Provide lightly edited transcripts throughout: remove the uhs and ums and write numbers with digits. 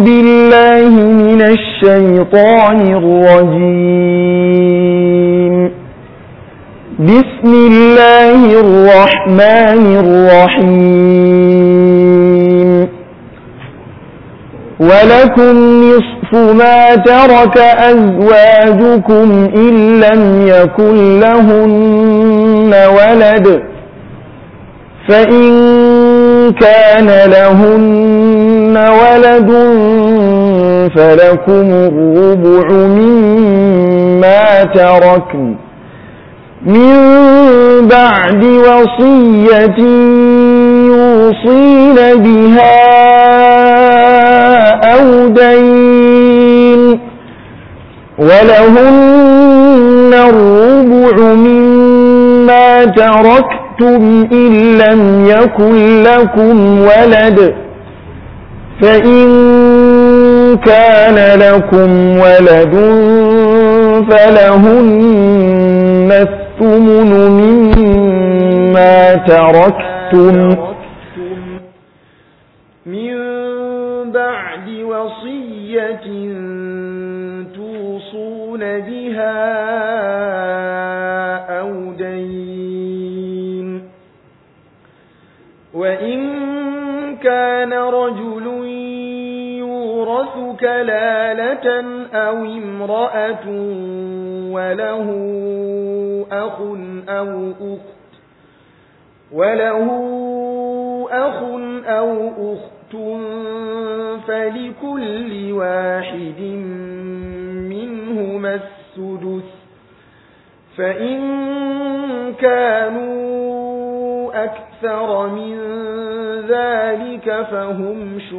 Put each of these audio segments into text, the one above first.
بالله من الشيطان الرجيم. بسم الله الرحمن الرحيم. ولكم نصف ما ترك أزواجكم إن لم يكن لهن ولد، فإن كان لهن ولد فلكم الربع مما تركن من بعد وصية يوصين بها أو دين، ولهن الربع مما تركتم إن لم يكن لكم ولد، فإن كان لكم ولد فلهن الثمن مما تركتم من بعد وصية توصون بها أو دين، وإن كان رجل يورث كلالة أو امرأة وله أخ أو أخت فلكل واحد منهما السدس، فإن كانوا أكثر من ذلك فهم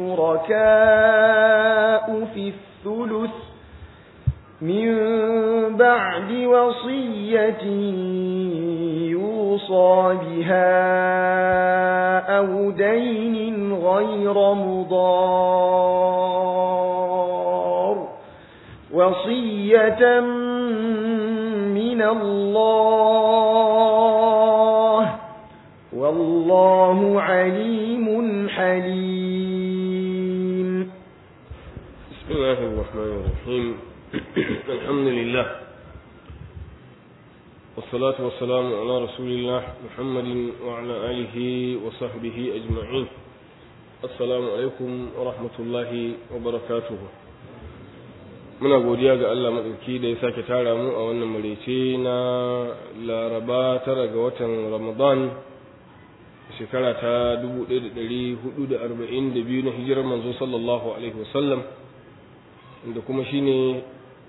شركاء في الثلث من بعد وصية يوصى بها أو دين غير مضار، وصية من الله، والله عليم حليم. بسم الله الرحمن الرحيم. الحمد لله والصلاة والسلام على رسول الله محمد وعلى آله وصحبه أجمعين. السلام عليكم ورحمة الله وبركاته. muna godiya ga Allah maɗauki da ya sake tara mu a wannan maraice na Laraba 9 ga watan Ramadan shekara ta 1442 na hijirar manzo sallallahu alaihi wasallam, da kuma shine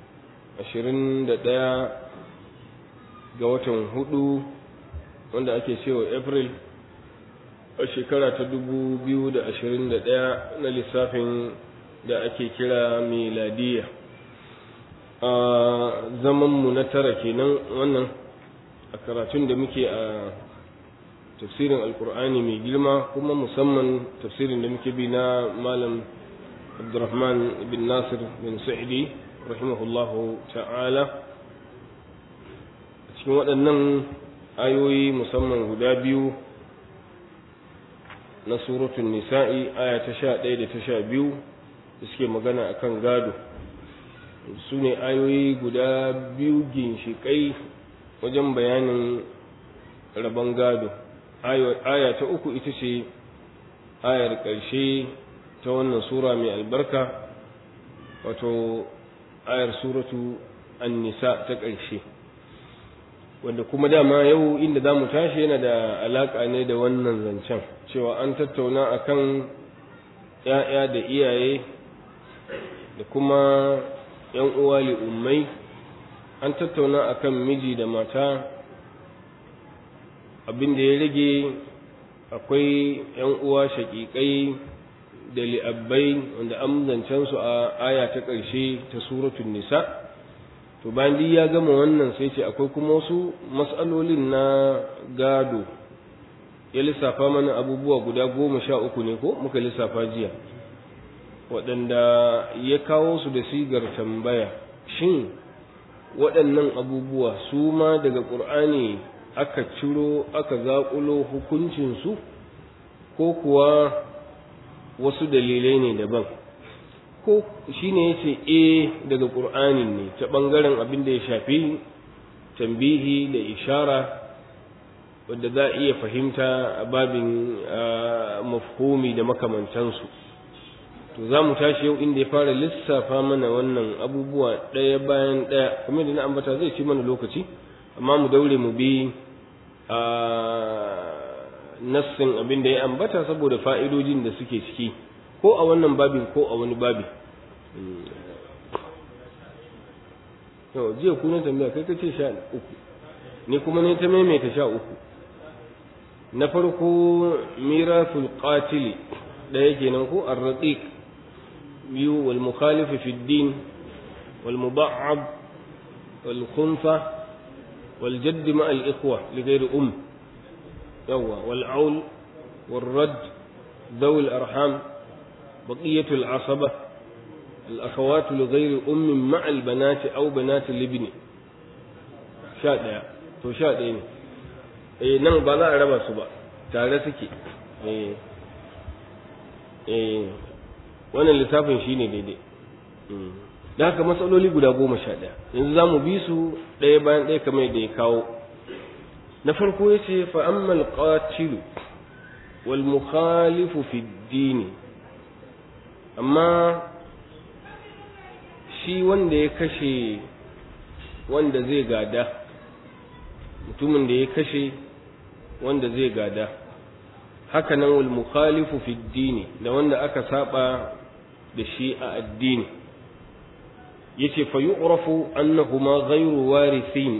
21 ga watan 4 wanda ake cewa April a shekara ta 2021 na lissafin da ake kira miladiya. A zamanmu na tara kenan wannan a karatun da muke a tafsirin alkur'ani mai girma, kuma musamman tafsirin da muke bi na malam Abdurrahman bin Nasir bin Sa'idi rahimahullahu ta'ala. A cikin waɗannan ayoyi musamman guda biyu na suratul nisa'i aya ta 11 da ta 12 da suke magana akan gado, su ne ayoyi guda biyu ginshiƙai wajen bayanin rabon gado. Aya ta 3 ita ce ayar ƙarshe ta wannan sura mai albarka, wato ayar suratu an-nisa ta ƙarshe, wanda kuma dama yau inda za mu tashi yana da alaƙa ne da wannan zancen, cewa an tattauna akan ‘ya'ya da iyaye da kuma ‘yan uwa li'ummai, an tattauna akan miji da mata. Abin da ya rage akwai ‘yan uwa shaƙiƙai da li'abbai wanda an zancen su a aya ta ƙarshe ta suratul nisa. To bayan duk ya gama wannan sai ce akwai kuma wasu mas'alolin na gado, ya lissafa mana abubuwa guda 13 ne ko muka lissafa jiya, waɗanda ya kawo su da sigar tambaya. Shin waɗannan abubuwa su ma daga ƙur'ani aka ciro aka zaƙulo hukuncinsu, ko kuwa wasu dalilai ne daban, ko shine yace daga qur'anin ne ta bangaren abin da ya shafi tambihi da ishara wanda za iya fahimta a babin mafhumi da makamantansu. To za mu tashi yau inda ya fara lissafa mana wannan abubuwa ɗaya bayan ɗaya, kuma da na ambata zai ci mana lokaci, amma mu daure mu bi nassin abin da ya ambata saboda fa'idojin da suke ciki, ko a wannan babin ko a wani babi. Yau jiya kuna tambaya kai kace 13, ni kuma ne ta maimaita 13. Na farko mirasul qatili ɗaya kenan ko ar-raqiq biyu, wal mukhalif fi ad-din wal muda'ab wal khunfa wal jadd ma al-ikhwa li ghayri yawa wal aul wal rad dhaw al-arham baqiyatu al-asaba al-akhawat li ghayri ma al-banat aw banat al-ibn. 11 to 11 ne nan ba za a raba su ba, tare suke. Wannan lissafin shine daidai. Da haka matsaloli guda 11 yanzu za mu bi su ɗaya bayan ɗaya kamar yadda ya kawo. Na farko ya ce fa ammal qatilu wal mukhalifu fi ddini, amma shi wanda ya kashe wanda zai gada, mutumin da ya kashe wanda zai gada, haka nan wal mukhalifu fi ddini, da wanda aka saba da shi a addini, yace fa yu'rafu annahuma ghayru warithin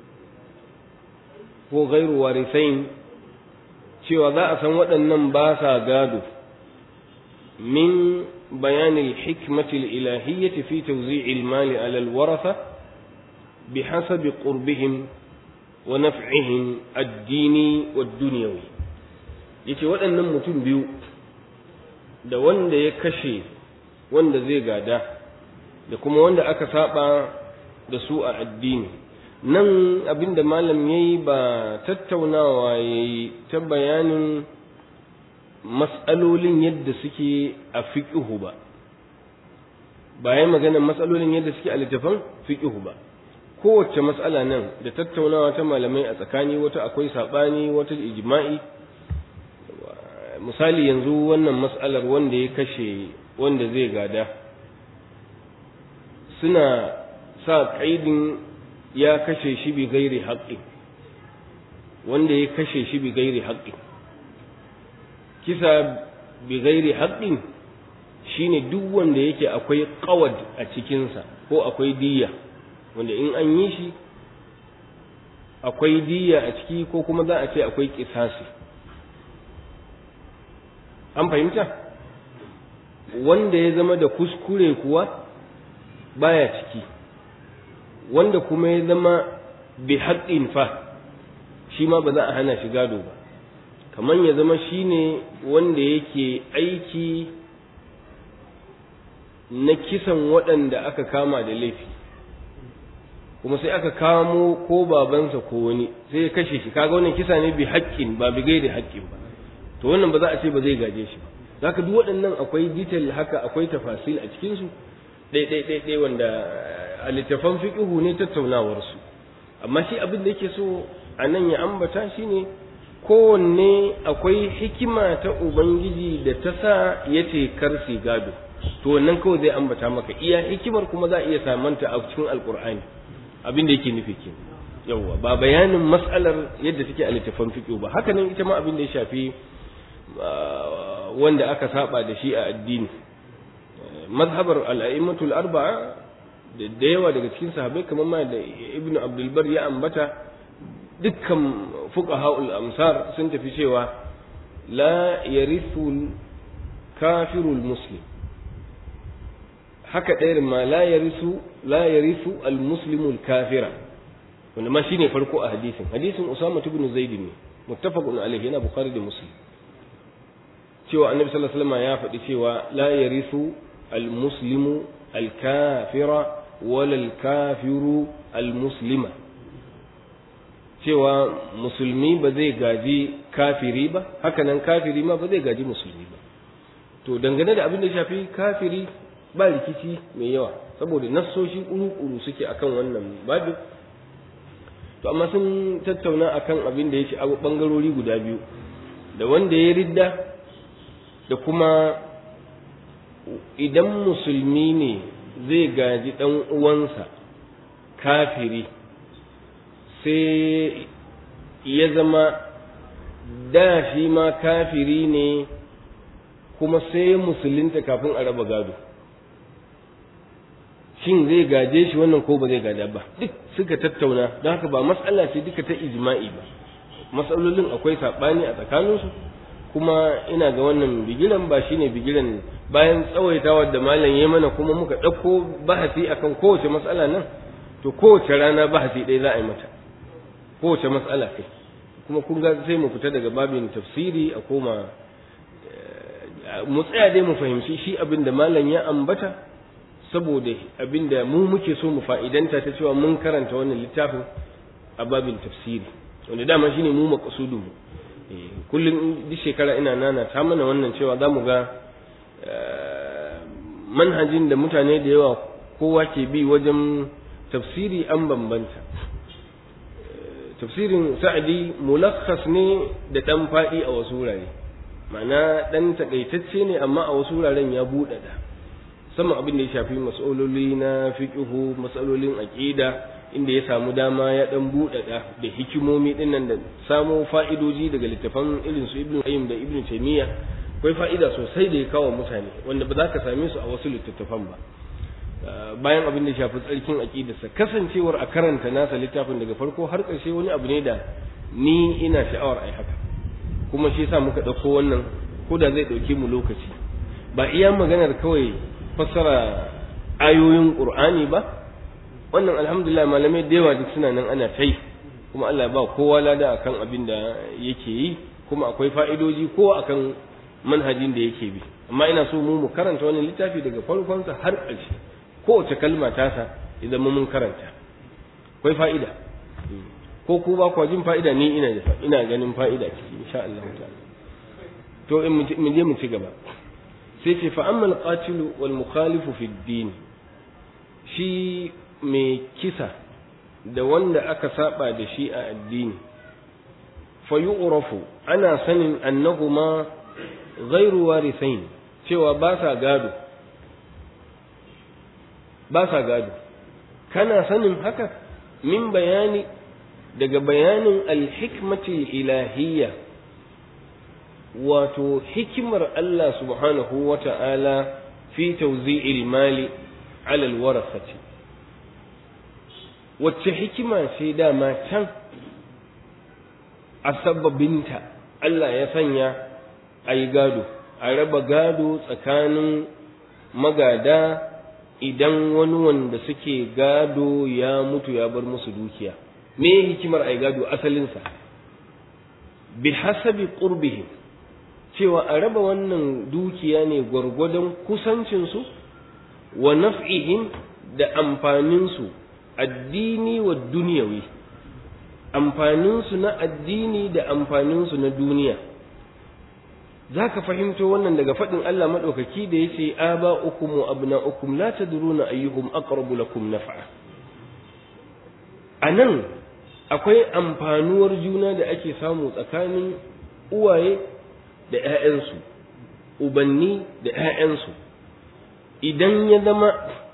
ko ghayru warithain, cewa za a san waɗannan ba sa gado min bayanil hikmatil ilahiyyati fi tawzi'il mali ala al waratha bihasabi qurbihim wa naf'ihim ad-dini wad-dunyawi. Yace waɗannan mutum biyu, da wanda ya kashe wanda zai gada da kuma wanda aka saba da su a addini, nan abinda malam yayi ba tattaunawa yayi ta bayanin mas'alolin yadda suke a fiqhu ba, bayan maganar mas'alolin yadda suke a littafin fiqhu ba. Kowace mas'ala nan da tattaunawa ta malamai a tsakani, wata akwai sabani, wata ijma'i. Misali yanzu wannan mas'alar wanda ya kashe wanda zai gada, suna sa ƙaidin ya kashe shi bi gairi haƙƙi, wanda ya kashe shi bi gairi haƙƙi. Kisa bi gairi haƙƙin shine duk wanda yake akwai qawad a cikinsa ko akwai diyya, wanda in an yi shi akwai diyya a ciki, ko kuma za a ce akwai kisasi. An fahimta? Wanda ya zama da kuskure kuwa baya ciki, wanda kuma ya zama bi haƙƙin fa shi ma ba za a hana shi gado ba. Kamar ya zama shine wanda yake aiki na kisan waɗanda aka kama da laifi, kuma sai aka kamo ko babansa ko wani sai ya kashe shi, kaga wannan kisa ne bi haƙƙin ba bi gairi haƙƙin ba, to wannan ba za a ce ba zai gaje shi ba. Zaka duk waɗannan akwai detail haka, akwai tafasil a cikin su ɗai wanda a littafan fiqhu ne tattaunawar su. Amma shi abin da yake so a nan ya ambata shine kowanne akwai hikima ta ubangiji da ta sa yace kar su gado, to wannan kawai zai ambata maka iya hikimar, kuma za a iya samanta a cikin alqur'ani abin da yake nufi kenan. Yawwa, ba bayanin mas'alar yadda take a littafan fiqhu ba. Haka nan ita ma abin da ya shafi wanda aka saba da shi a addini, mazhabar al-a'immatul arba'a da yawa daga cikin sahabbai kamar ma da ibnu abdul bar ya ambata, dukkan fuqaha'ul amsar sun tafi cewa la yarithu kafirul muslim, haka ɗayar ma la yarithu al-muslimul kafira, wanda ma shine farko a hadisin Usama ibn Zaid ne, muttafaqun alayhi, yana Bukhari da Muslim, cewa annabi sallallahu alaihi wasallam ya faɗi cewa la yarithu al-muslimu al-kafira wala al-kafiru al-muslima, cewa musulmi ba zai gaji kafiri ba, haka nan kafiri ma ba zai gaji musulmi ba. To dangane da abin da shafi kafiri, ba rikici mai yawa saboda nassoshi kuru-kuru suke akan wannan babin. To amma sun tattauna akan abin da ya shafi bangarori guda biyu, da wanda ya ridda da kuma idan musulmi ne zai gaji dan uwansa kafiri sai ya zama da shi ma kafiri ne kuma sai musulunta kafin a raba gado, shin zai gaje shi wannan ko ba zai gada ba? Duk suka tattauna, don haka ba matsala ce duka ta ijma'i ba, matsalolin akwai saɓani a tsakaninsu. Kuma ina ga wannan bigiran ba shine bigiran, bayan tsawaitawa da malam ya mana kuma muka ɗauko bahasi akan kowace matsala nan, to kowace rana bahasi ɗaya za a yi mata, kowace matsala kai. Kuma kun ga sai mu fita daga babin tafsiri a koma mu tsaya dai mu fahimci shi abin da malam ya ambata, saboda abin da mu muke so mu fa'idanta ta cewa mun karanta wannan littafin a babin tafsiri, wanda dama shine mu maqsudun mu. Kullum duk shekara ina nana ta mana wannan cewa za mu ga manhajin da mutane da yawa kowa ke bi wajen tafsiri an bambanta. Tafsirin sa'adi mulakhas ne da ɗan faɗi a wasu wurare, ma'ana ɗan taƙaitacce ne amma a wasu wuraren ya buɗaɗa, sama abin da ya shafi mas'aloli na fiqhu, mas'alolin aqida, inda ya samu dama ya ɗan buɗaɗa da hikimomi ɗin nan da samo fa'idoji daga littafan irin su Ibn Qayyim da Ibn Taymiyyah. Akwai fa'ida sosai da ya kawo mutane wanda ba za ka same su a wasu littattafan ba. Bayan abin da shafi tsarkin aqidarsa, kasancewar a karanta nasa littafin daga farko har ƙarshe wani abu ne da ni ina sha'awar ai haka, kuma shi yasa muka ɗauko wannan, ko da zai ɗauke mu lokaci. Ba iya maganar kawai fassara ayoyin Qur'ani ba, wannan alhamdulillah malamai da yawa duk suna nan ana tai, kuma Allah ba kowa lada akan abin da yake yi, kuma akwai fa'idoji ko akan manhajin da yake bi. Amma ina so mu karanta wannan littafi daga farkonsa har ƙarshe, kowace kalma tasa idan mun karanta akwai fa'ida, ko ku ba ku jin fa'ida, ni ina ganin fa'ida ciki insha Allah ta'ala. To in mu je mu ci gaba, sai ce fa ammal qatilu wal mukhalifu fi din, shi mai kisa da wanda aka saba da shi a addini, fa yu'rafu, ana sanin annahuma ghairu warithain, cewa ba sa gado, kana sanin haka min bayani, daga bayanin alhikmati ilahiyya, wato hikimar Allah subhanahu wa ta'ala fi tawzi'il mali ala alwarasati. Wacce hikima ce dama can a sababinta Allah ya sanya a yi gado, a raba gado tsakanin magada idan wani wanda suke gado ya mutu ya bar musu dukiya. Me hikimar a yi gado asalinsa? Bi hasabi qurbihim, cewa a raba wannan dukiya ne gwargwadon kusancinsu, wa naf'ihim, da amfaninsu addini wa duniyawi, amfaninsu na addini da amfaninsu na duniya. Za ka fahimto wannan daga faɗin Allah maɗaukaki da ya ce, aba'ukum wa abna'ukum la tadruna ayyuhum aqrabu lakum naf'a. A nan akwai amfanuwar juna da ake samu tsakanin uwaye da ‘ya'yansu, ubanni da ‘ya'yansu. Idan ya zama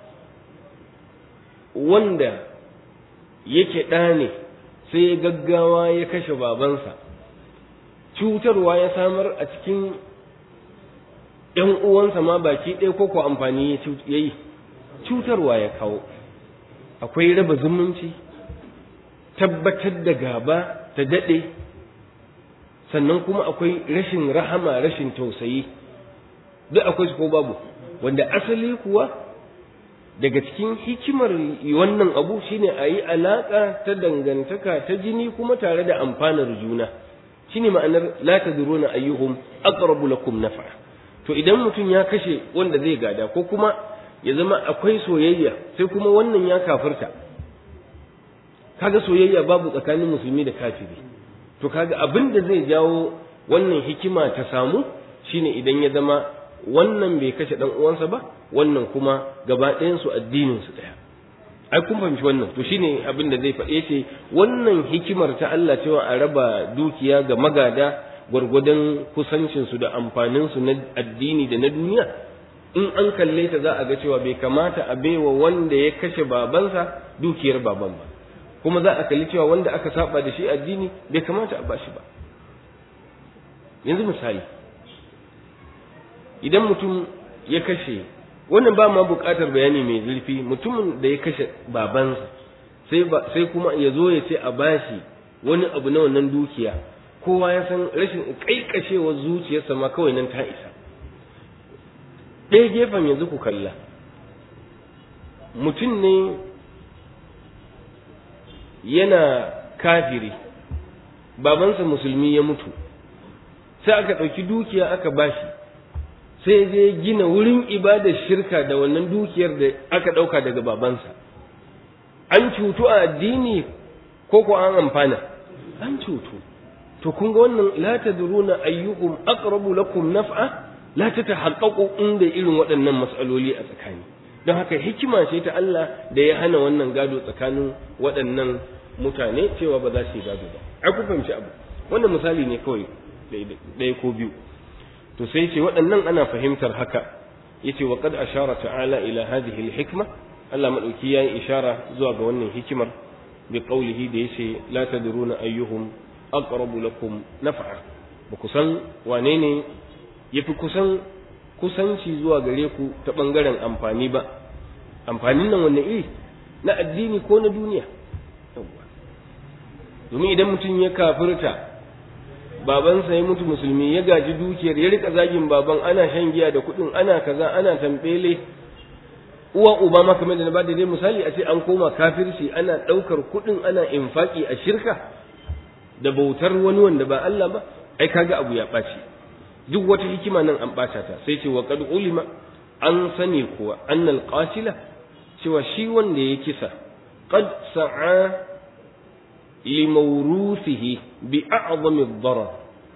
wanda yake ɗa ne sai gaggawa ya kashe babansa, cutarwa ya samar a cikin ‘yan uwansa ma baki ɗaya, ko amfani ya yi, cutarwa ya kawo. Akwai raba zumunci, tabbatar da gaba ta daɗe, sannan kuma akwai rashin rahama, rashin tausayi, duk akwai su ko babu, wanda asali kuwa daga cikin hikimar wannan abu shine a yi alaƙa ta dangantaka ta jini kuma tare da amfanar juna. Shine ma'anar la tadruna ayyuhum aqrabu lakum naf'a. To idan mutum ya kashe wanda zai gada, ko kuma ya zama akwai soyayya sai kuma wannan ya kafirta, kaga soyayya babu tsakanin musulmi da kafiri, to kaga abin da zai jawo wannan hikima ta samu shine idan ya zama wannan bai kashe dan uwansa ba, wannan kuma gaba ɗayan su addinin su ɗaya. Ai kun fahimci wannan, to shine abin da zai faɗe ce wannan hikimar ta Allah cewa a raba dukiya ga magada gwargwadon kusancin su da amfanin su na addini da na duniya, in an kalle ta za a ga cewa bai kamata a baiwa wanda ya kashe babansa dukiyar baban ba, kuma za a kalli cewa wanda aka saba da shi addini bai kamata a bashi ba. Yanzu misali, idan mutum ya kashe, wannan ba ma buƙatar bayani mai zurfi, mutumin da ya kashe babansa sai kuma ya zo ya ce a bashi wani abu na wannan dukiya, kowa ya san rashin kaikashewar zuciyarsa ma kawai nan ta isa. Ɗaya gefen yanzu ku kalla, mutum ne yana kafiri, babansa musulmi ya mutu, sai aka ɗauki dukiya aka bashi, sai zai gina wurin ibadar shirka da wannan dukiyar da aka ɗauka daga babansa. An cutu a addini ko ko an amfana? An cutu. To kun ga wannan la tadruna ayyuhum aqrabu lakum naf'a, la tatahaqqaqu inda irin waɗannan mas'aloli a tsakani. Don haka hikima ce ta Allah da ya hana wannan gado tsakanin waɗannan mutane cewa ba za su yi gado ba. Ai ku fahimci abu. Wannan misali ne kawai ɗaya ko biyu. To sai ce waɗannan ana fahimtar haka, yace wa qad ashara ta'ala ila hadhihi al-hikma, Allah madauki yayi ishara zuwa ga wannan hikimar bi qawlihi da yace la tadruna ayyuhum aqrabu lakum naf'a, ba ku san wane ne yafi kusanci zuwa gare ku ta bangaren amfani ba. Amfanin nan wanne iri, na addini ko na duniya? Domin idan mutum ya kafirta, babansa ya mutu musulmi, ya gaji dukiyar, ya rika zagin baban, ana shan giya da kuɗin, ana kaza, ana tambele, uwa uba ma kamar da na bada dai misali, a ce an koma kafirci, ana ɗaukar kuɗin ana infaki a shirka da bautar wani wanda ba Allah ba, ai kaga abu ya ɓaci. Duk wata hikima nan an ɓata ta. Sai ce wa qad ulima, an sani kuwa annal qatila, cewa shi wanda ya kisa, qad sa'a limawruthihi bi a'zami ad-darar,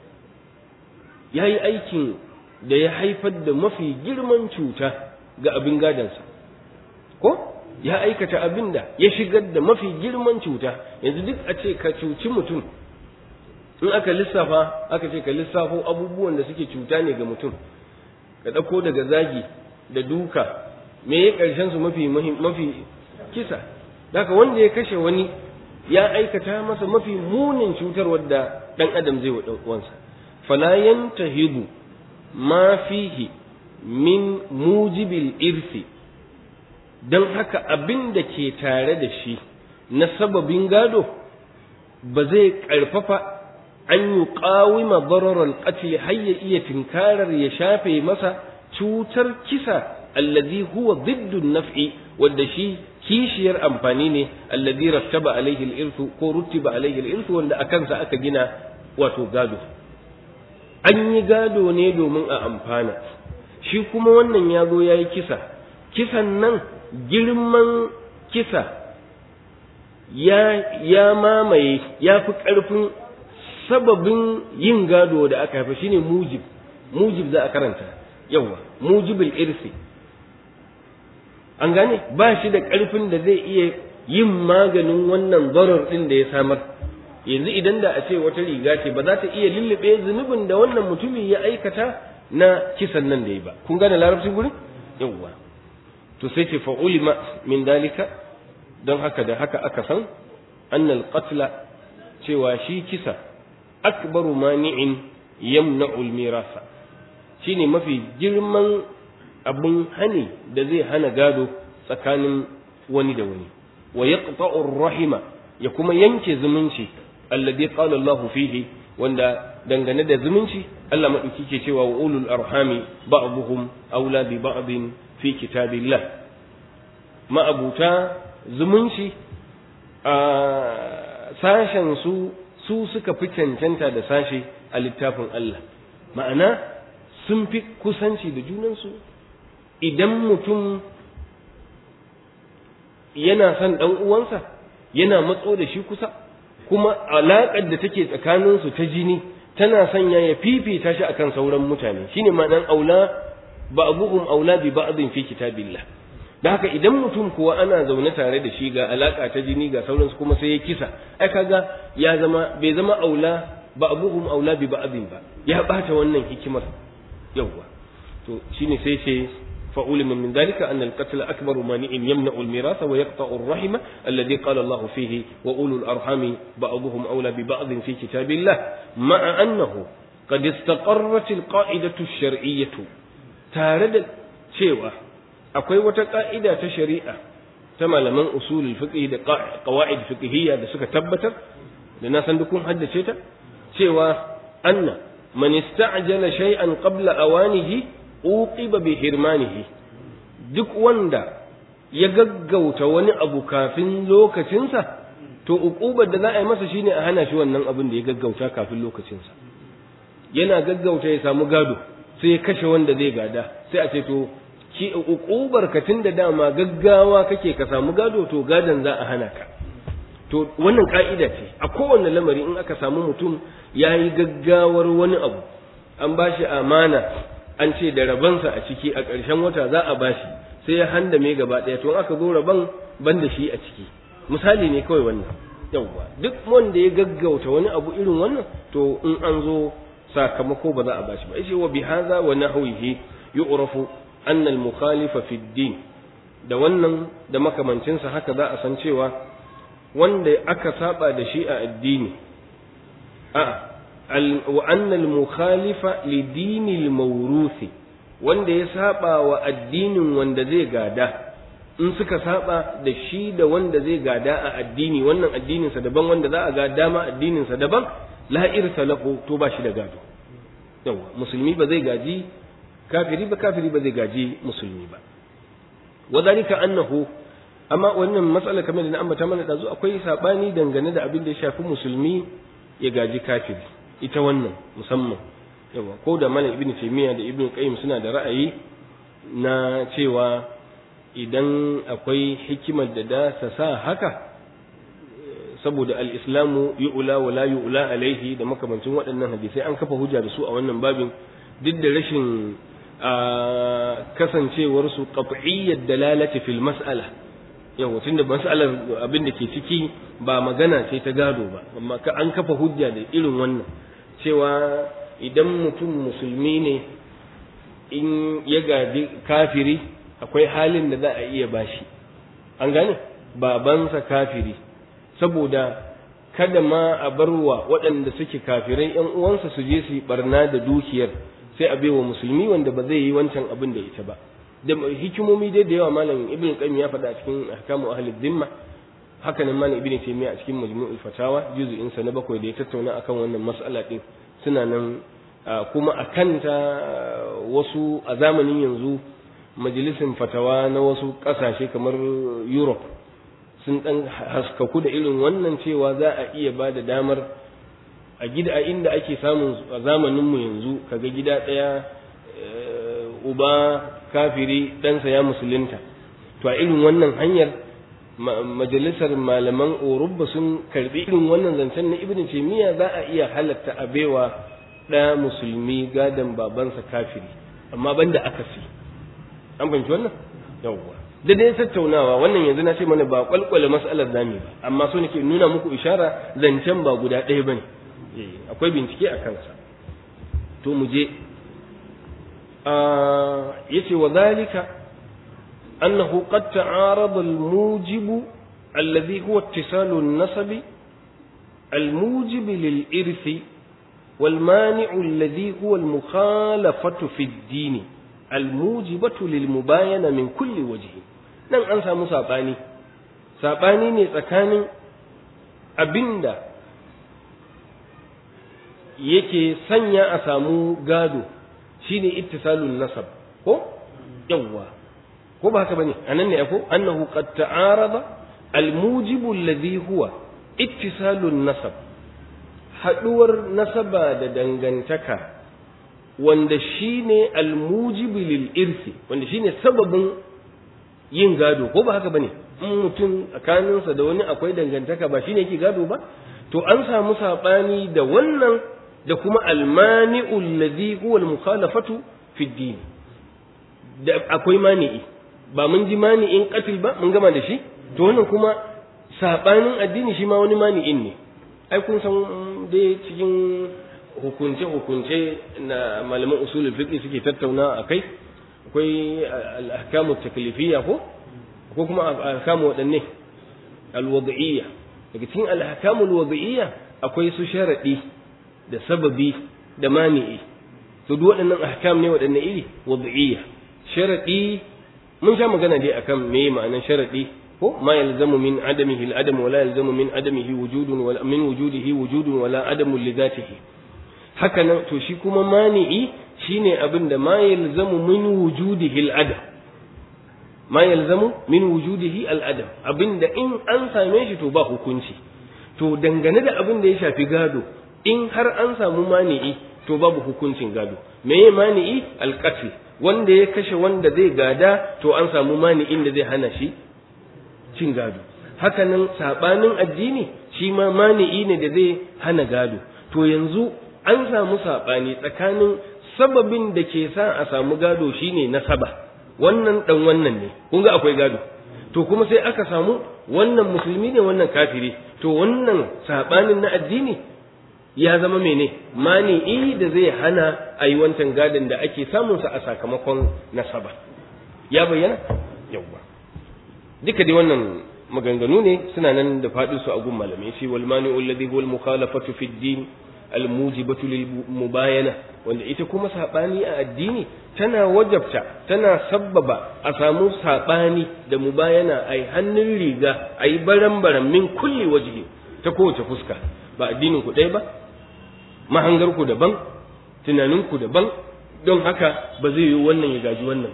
yayi aikin da ya haifar da mafi girman cuta ga abin gadansa, ko ya aikata abin da ya shigar da mafi girman cuta. Yanzu duk a ce ka cuci mutum, in aka lissafa aka ce ka lissafo abubuwan da suke cuta ne ga mutum, ka ɗauko daga zagi da duka, me ya ƙarshen su mafi kisa. Haka wanda ya kashe wani ya aikata masa mafi munin cutar wadda ɗan adam zai wa ɗan uwansa. Fala yantahibu ma fihi min mujibil irsi, don haka abin da ke tare da shi na sababin gado ba zai ƙarfafa an yi ƙawima bararar ƙatli har ya iya tinkarar ya shafe masa cutar kisa allazi huwa ziddun naf'i, wadda shi kishiyar amfani ne, allazi rattaba alaihi al-irsu ko ruttiba alaihi al-irsu, wanda a kansa aka gina wato gado. An yi gado ne domin a amfana, shi kuma wannan ya zo ya yi kisa. Kisan nan girman kisa ya mamaye, ya fi ƙarfin sababin yin gado da aka haifa, shine mujib za a karanta, yawa mujibul irsi. An gane, ba shi da ƙarfin da zai iya yin maganin wannan zarar ɗin da ya samar. Yanzu idan da a ce wata riga ce, ba za ta iya lullube zunubin da wannan mutumin ya aikata na kisan nan da ya ba. Kun gane larabcin gurin? Yawwa. To sai ce fa'ulima min dalika, don haka da haka aka san annal qatla, cewa shi kisa akbaru mani'in yamna'ul mirasa, shine mafi girman abun hani da zai hana gado tsakanin wani da wani. Wa yaqta'u rahima, ya kuma yanke zumunci, alladhi qala Allah fihi, wanda dangane da zumunci Allah madauki ke cewa wa ulul arhami ba'dhum aula bi ba'din fi kitabillah. Ma'abuta zumunci a sashen su suka fi cancanta da sashe a littafin Allah, ma'ana sun fi kusanci da junansu. Idan mutum yana son ɗan uwansa, yana matso da shi kusa, kuma alaƙar da take tsakaninsu ta jini tana sanya ya fifita shi akan sauran mutane, shine ma'anar aula ba'dhum aula bi ba'dhin fi kitabillah. da haka idan mutum kuwa ana zaune tare da shi ga alaka ta jini ga sauransu kuma sai ya kisa ai kaga ya zama bai zama aula ba'dhum aula bi ba'dhin ba, ya bata wannan hikimar. yawwa to shine sai ce فعلم من ذلك أن القتل أكبر مانع يمنع الميراث ويقطع الرحم الذي قال الله فيه وأولو الأرحام بعضهم أولى ببعض في كتاب الله مع أنه قد استقرت القاعدة الشرعية تارد شيوة أقوى وتقاعدة تشريعة كما لمن أصول الفقه قواعد فقهية لسكة تبتر لناس عندكم حد شيوة أن من استعجل شيئا قبل أوانه uqiba bi hirmanihi, duk wanda ya gaggauta wani abu kafin lokacinsa to uqubar da za a yi masa shine a hana shi wannan abin da ya gaggauta kafin lokacinsa. yana gaggauta ya samu gado sai ya kashe wanda zai gada, sai a ce to ki uqubar ka tunda dama gaggawa kake ka samu gado to gadon za a hana ka. to wannan ka'ida ce a kowanne lamari, in aka samu mutum yayi gaggawar wani abu, an bashi amana an ce da rabansa a ciki a ƙarshen wata za a bashi, sai ya handame gaba ɗaya, to aka zo raban ban da shi a ciki. misali ne kawai wannan. yawwa duk wanda ya gaggauta wani abu irin wannan to in an zo sakamako ba za a bashi ba. yace wa bihaza wa nahwihi yu'rafu anna al-mukhalifa fi ad-din, da wannan da makamancinsa haka za a san cewa wanda aka saba da shi a addini وأن المخالف لدين الموروث wanda ya saba wa addinin wanda zai gada, in suka saba da shi da wanda zai gada a addini, wannan addinin sa daban wanda za a gada ma addinin sa daban, la irsa lahu, to ba shi da gado. yawa musulmi ba zai gaji kafiri ba, kafiri ba zai gaji musulmi ba. wadhalika annahu, amma wannan matsala kamar da na ambata mana dazu, akwai sabani dangane da abin da ya shafi musulmi ya gaji kafiri, ita wannan musamman. yawa ko da malam ibnu taymiya da ibnu qayyim suna da ra'ayi na cewa idan akwai hikimar da ta sa haka, saboda al-islamu yu'la wa la yu'la alaihi da makamancin waɗannan hadisai, an kafa hujja da su a wannan babin, duk da rashin kasancewar su qat'iyyat dalalati fil mas'ala. yawa tunda mas'alar abin da ke ciki ba magana ce ta gado ba, amma an kafa hujja da irin wannan cewa idan mutum musulmi ne in ya gadi kafiri akwai halin da za a iya bashi, an gane babansa kafiri, saboda kada ma a barwa waɗanda suke kafirai ƴan uwansa su je su yi barna da dukiyar, sai a baiwa musulmi wanda ba zai yi wancan abin da ita ba. da hikimomi dai da yawa malam ibn qayyim ya faɗa a cikin ahkamu ahli dhimma, haka nan malam ibn taymiya a cikin majmu'ul fatawa juz'in sa na 7 da ya tattauna akan wannan mas'ala din, suna nan kuma akan ta wasu a zamanin yanzu majalisin fatawa na wasu ƙasashe kamar Europe sun dan haskaku da irin wannan cewa za a iya ba da damar a inda ake samun a zamanin mu yanzu, kaga gida ɗaya uba kafiri ɗansa ya musulunta, to a irin wannan hanyar majalisar malaman Urubba sun karbi irin wannan zancen na Ibn Taymiyyah, za a iya halatta a baiwa ɗa musulmi gadan babansa kafiri, amma banda akasi. an fahimci wannan? yawwa da dai tattaunawa wannan yanzu na ce mana ba kwalkwale mas'alar zami ba, amma so nake nuna muku ishara zancen ba guda ɗaya bane, akwai bincike a kansa. to mu je yace wa zalika annahu qad ta'arada al-mujib alladhi huwa ittisalu an-nasab al-mujib lil-irth wal-mani'u alladhi huwa al-mukhalafatu fi ad-din al-mujibatu lil-mubayana min kulli wajh. nan an samu sabani ne tsakanin abinda yake sanya a samu gado shine ittisalun nasab, ko yawwa ko ba haka bane anan ne ko annahu qad ta'arada almujibu alladhi huwa ittisalun nasab, haduwar nasaba da dangantaka wanda shine almujibu lil irsi, wanda shine sababin yin gado, ko ba haka bane in mutum tsakaninsa da wani akwai dangantaka ba shine yake gado ba. to an samu sabani da wannan da kuma almani'u alladhi huwa almukhalafatu fi ad-din, da akwai mani'i, ba mun ji mani'in qatl ba mun gama da shi, to wannan kuma sabanin addini shi ma wani mani'in ne. Ai kun san dai cikin hukunce na malaman usulul fiqh suke tattauna akai, akwai al-ahkamu taklifiyya ko kuma ahkamu wadanne al-wad'iyya. Daga cikin al-ahkamu al-wad'iyya akwai su sharadi da sababi da mani'i, to duk waɗannan ahkam ne waɗanne iri wad'iyya. Sharadi mun sha magana dai akan me ma'anar sharadi ko ma yalzamu min adamihi al-adam wa la yalzamu min adamihi wujudun wa min wujudihi wujudun wa la adamu li dhatihi. Haka nan to shi kuma mani'i shine abin da ma yalzamu min wujudihi al-adam, ma yalzamu min wujudihi al-adam, abinda in an same shi to ba hukunci. To dangane da abin da ya shafi gado, in har an samu mani'i to babu hukuncin gado. Meye mani'i? Al-qatl, wanda ya kashe wanda zai gada to an samu mani'in da zai hana shi cin gado. Haka nan sabanin addini shi ma mani'i ne da zai hana gado. To yanzu an samu sabani tsakanin sababin da ke sa a samu gado shine nasaba, wannan dan wannan ne, kun ga akwai gado. To kuma sai aka samu wannan musulmi ne wannan kafiri, to wannan sabanin na addini ya zama mene mani'i da zai hana a yi wancan gadon da ake samunsa a sakamakon nasaba. Ya bayyana? Yawwa. Duka dai wannan maganganu ne suna nan da faɗin su a gun malamai. Shi wal mani'u alladhi huwa al mukhalafatu fi ad-din al mujibatu lil mubayana, wanda ita kuma sabani a addini tana wajabta, tana sabbaba a samu sabani da mubayana, ai hannun riga, ai baran-baran min kulli wajhi, ta kowace fuska. Ba addinin ku ɗaya ba, mahangar ku daban, tunanin ku daban, don haka ba zai yi wannan ya gaji wannan.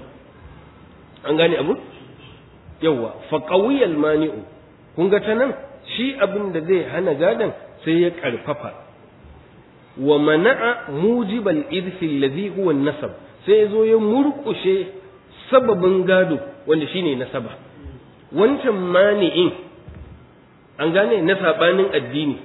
An gane abu? Yawwa, fa qawiyal mani'u, kun ga ta nan shi abin da zai hana gadan sai ya karfafa. Wa mana'a mujibal irsi alladhi huwa an-nasab, sai ya zo ya murkushe sababin gado wanda shine nasaba. Wancan mani'in an gane na sabanin addini,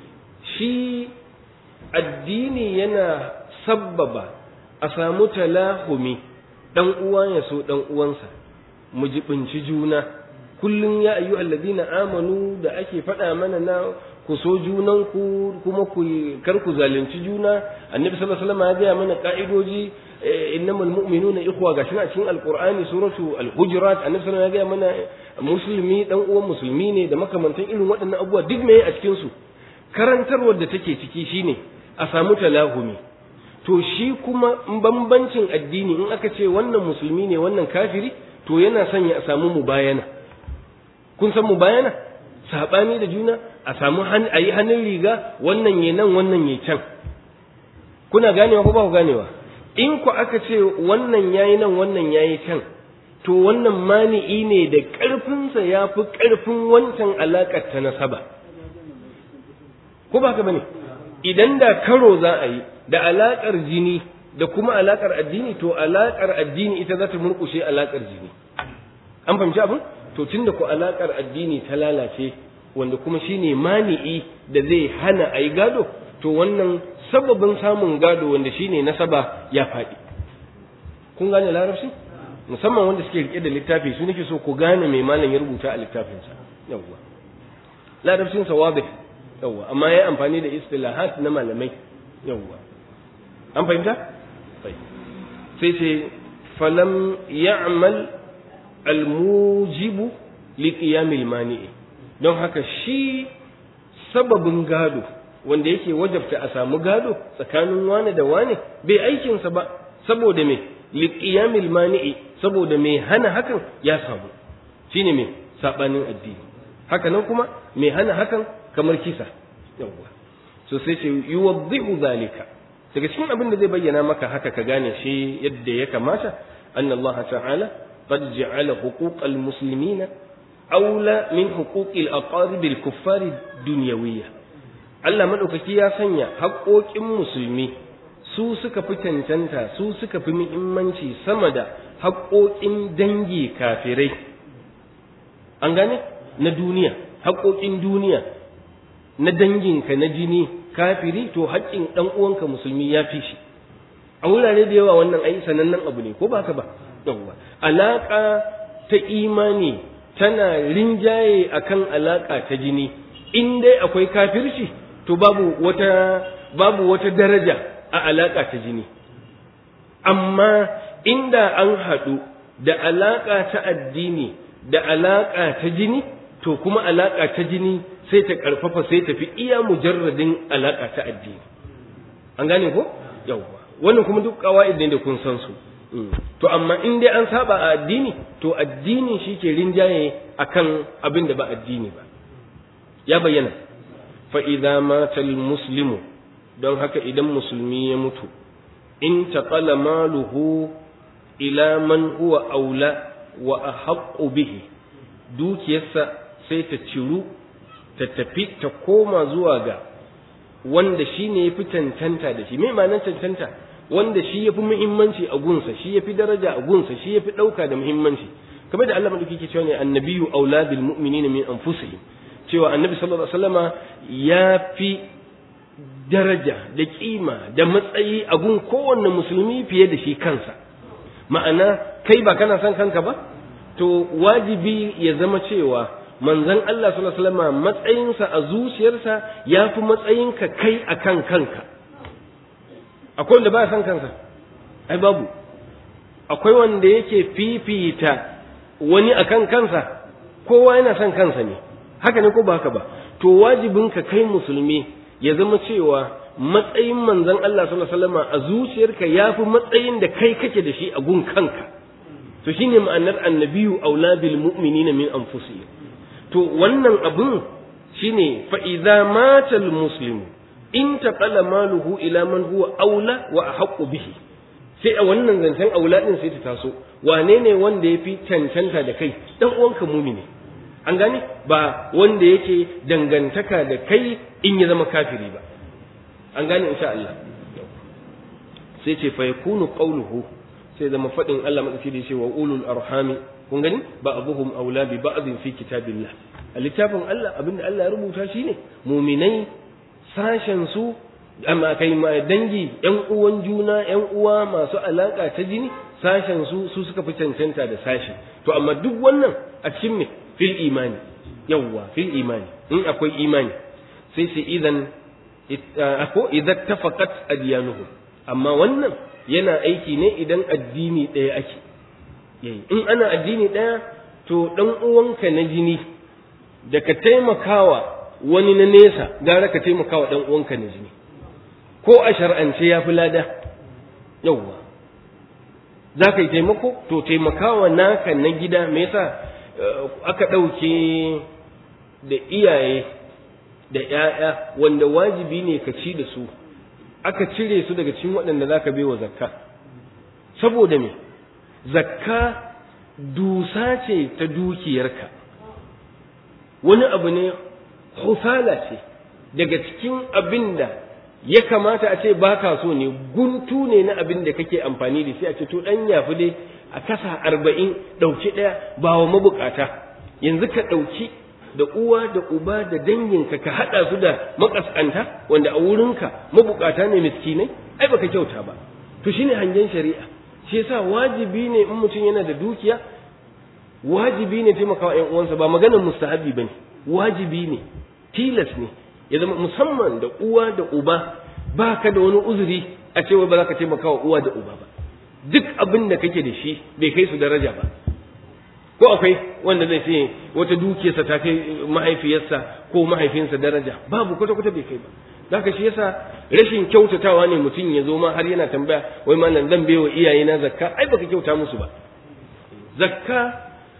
shi addini yana sabbaba a samu talahumi, dan uwa ya so dan uwansa, mu jibinci juna. Kullum ya ayyuhal ladina amanu da ake faɗa mana na ku so junanku kuma ku kar ku zalunci juna. Annabi sallallahu alaihi wasallam ya gaya mana ka'idoji, innamal mu'minuna ikhwa, gashi a cikin alqur'ani suratu al-hujurat. Annabi sallallahu alaihi wasallam ya gaya mana musulmi dan uwan musulmi ne, da makamantan irin waɗannan abubuwa duk me a cikin su. Karantarwar da take ciki shine a samu talahumi. To shi kuma bambancin addini, in aka ce wannan musulmi ne wannan kafiri, to yana sanya a samu mubayana. Kun san mubayana? Sabani da juna, a samu a yi hannun riga, wannan ya nan wannan ya can. Kuna ganewa ko ba ku ganewa? In ku aka ce wannan yayi nan wannan yayi can, to wannan mani'i ne da ƙarfinsa ya fi ƙarfin wancan alaƙar ta nasaba. Ko ba ka bane? Idan da karo za a yi da alaƙar jini da kuma alaƙar addini, to alaƙar addini ita za ta murƙushe alaƙar jini. An fahimci abin? To tunda ku alaƙar addini ta lalace, wanda kuma shine mani'i da zai hana a yi gado, to wannan sababin samun gado wanda shine nasaba ya faɗi. Kun gane larabci? Musamman wanda suke rike da littafi, su nake so ku gane mai malam ya rubuta a littafinsa. Yawwa. Larabcinsa wadih. Yawwa, amma ya amfani da istilahat na malamai. Yawwa. An fahimta? Sai ce falam ya'mal al-mujibu li qiyamil mani'i. Don haka shi sababin gado wanda yake wajabta a samu gado tsakanin wane da wane bai aikinsa ba, saboda me li qiyamil mani'i, saboda me hana hakan ya samu, shine me sabanin addini. Haka nan kuma me hana hakan kamar kisa. Yawwa. So sai ce yuwaddihu zalika, daga cikin abin da zai bayyana maka haka ka gane shi yadda ya kamata, anna Allah ta'ala qad ja'ala huquqal muslimina aula min huquqil aqarib al kuffar dunyawiyya. Allah madaukaki ya sanya haƙoƙin musulmi su suka fi cancanta, su suka fi muhimmanci sama da haƙoƙin dangi kafirai. An gane? Na duniya, haƙoƙin duniya na danginka na jini kafiri, to haƙƙin ɗan uwanka musulmi ya fi shi. A wurare da yawa wannan ai sanannen abu ne, ko ba haka ba? yawa alaka ta imani tana rinjaye akan alaka ta jini. In dai akwai kafirci to babu wata daraja a alaka ta jini. Amma inda an haɗu da alaka ta addini da alaka ta jini, to kuma alaka ta jini sai ta karfafa sai tafi iya mujarradin alaka ta addini. An gane ko? Yawwa. Wannan kuma duk kawaid ne da kun san su. To amma in dai an saba a addini, to addini shi ke rinjaye akan abin da ba addini ba. Ya bayyana. Fa idza mata muslimu, don haka idan musulmi ya mutu, in taqala maluhu ila man huwa aula wa ahaqqu bihi, dukiyarsa sai ta ciru ta tafi ta koma zuwa ga wanda shi ne ya fi cancanta da shi. Me ma'anar cancanta? Wanda shi ya fi muhimmanci a gunsa, shi ya fi daraja a gunsa, shi ya fi ɗauka da muhimmanci. Kamar da Allah maɗauki ke cewa ne annabiyu aula bil mu'minina min anfusihim, cewa annabi sallallahu alaihi wasallama ya fi daraja da kima da matsayi a gun kowanne musulmi fiye da shi kansa. Ma'ana kai ba kana son kanka ba, to wajibi ya zama cewa manzon Allah sallallahu alaihi wasallam matsayinsa a zuciyarsa ya fi matsayinka kai akan kanka. Akwai wanda ba san kansa? Ai babu. Akwai wanda yake fifita wani akan kansa? Kowa yana son kansa ne. Haka ne ko ba haka ba? To wajibinka kai musulmi ya zama cewa matsayin manzon Allah sallallahu alaihi wasallam a zuciyarka ya fi matsayin da kai kake da shi a gun kanka. To shine ma'anar annabiyu aula bil mu'minina min anfusihim. To wannan abun shine fa idza mata al muslimu in taqala maluhu ila man huwa aula wa ahqqu bihi. Sai a wannan zancen aula din sai ta taso, wane ne wanda yafi cancanta da kai? Dan uwanka mumini. An gane? Ba wanda yake dangantaka da kai in ya zama kafiri ba. An gane insha Allah. Sai ce fa yakunu qawluhu, sai zama fadin Allah madaki da cewa ulul arhami, kun gani ba abuhum aula bi ba'dhin fi kitabillah. A littafin Allah abinda Allah ya rubuta shine muminai sashen su amma kai ma dangi yan uwan juna yan uwa masu alaka ta jini sashen su suka fi cancanta da sashi. To amma duk wannan a cikin me fil imani, yawwa fil imani, in akwai imani sai sai idan idan tafaqat adyanuhum. Amma wannan yana aiki ne idan addini ɗaya ake. In ana addini ɗaya, to ɗan uwanka na jini da ka taimakawa wani na nesa gara ka taimakawa ɗan uwanka na jini, ko a shar'ance ya fi lada. Yawwa za ka yi taimako, to taimakawa naka na gida. Me yasa aka ɗauke da iyaye da ‘ya'ya wanda wajibi ne ka ci da su, aka cire su daga cikin waɗanda za ka baiwa zakka? Saboda me? Zakka dusa ce ta dukiyarka, wani abu ne husala ce daga cikin abin da ya kamata a ce ba ka so ne, guntu ne na abin da kake amfani da shi. A ce to ɗan yafi dai a kasa 40 ɗauki ɗaya ba wa mabukata. Yanzu ka ɗauki da uwa da uba da danginka ka haɗa su da makaskanta wanda a wurinka mabukata ne miskinai, ai baka kyauta ba. To shine hangen shari'a. Shi yasa wajibi ne in mutum yana da dukiya, wajibi ne taimakawa ƴan uwansa, ba maganar mustahabi bane, wajibi ne, tilas ne ya zama, musamman da uwa da uba baka da wani uzuri a cewa ba za ka taimakawa uwa da uba ba. Duk abin da kake da shi bai kai su daraja ba. Ko akwai wanda zai ce wata dukiyarsa ta kai mahaifiyarsa ko mahaifinsa daraja? Babu, kwata-kwata bai kai ba. Zaka shi yasa rashin kyautatawa ne mutum ya zo ma har yana tambaya wai malam zan baiwa iyayena zakka? Ai baka kyauta musu ba. Zakka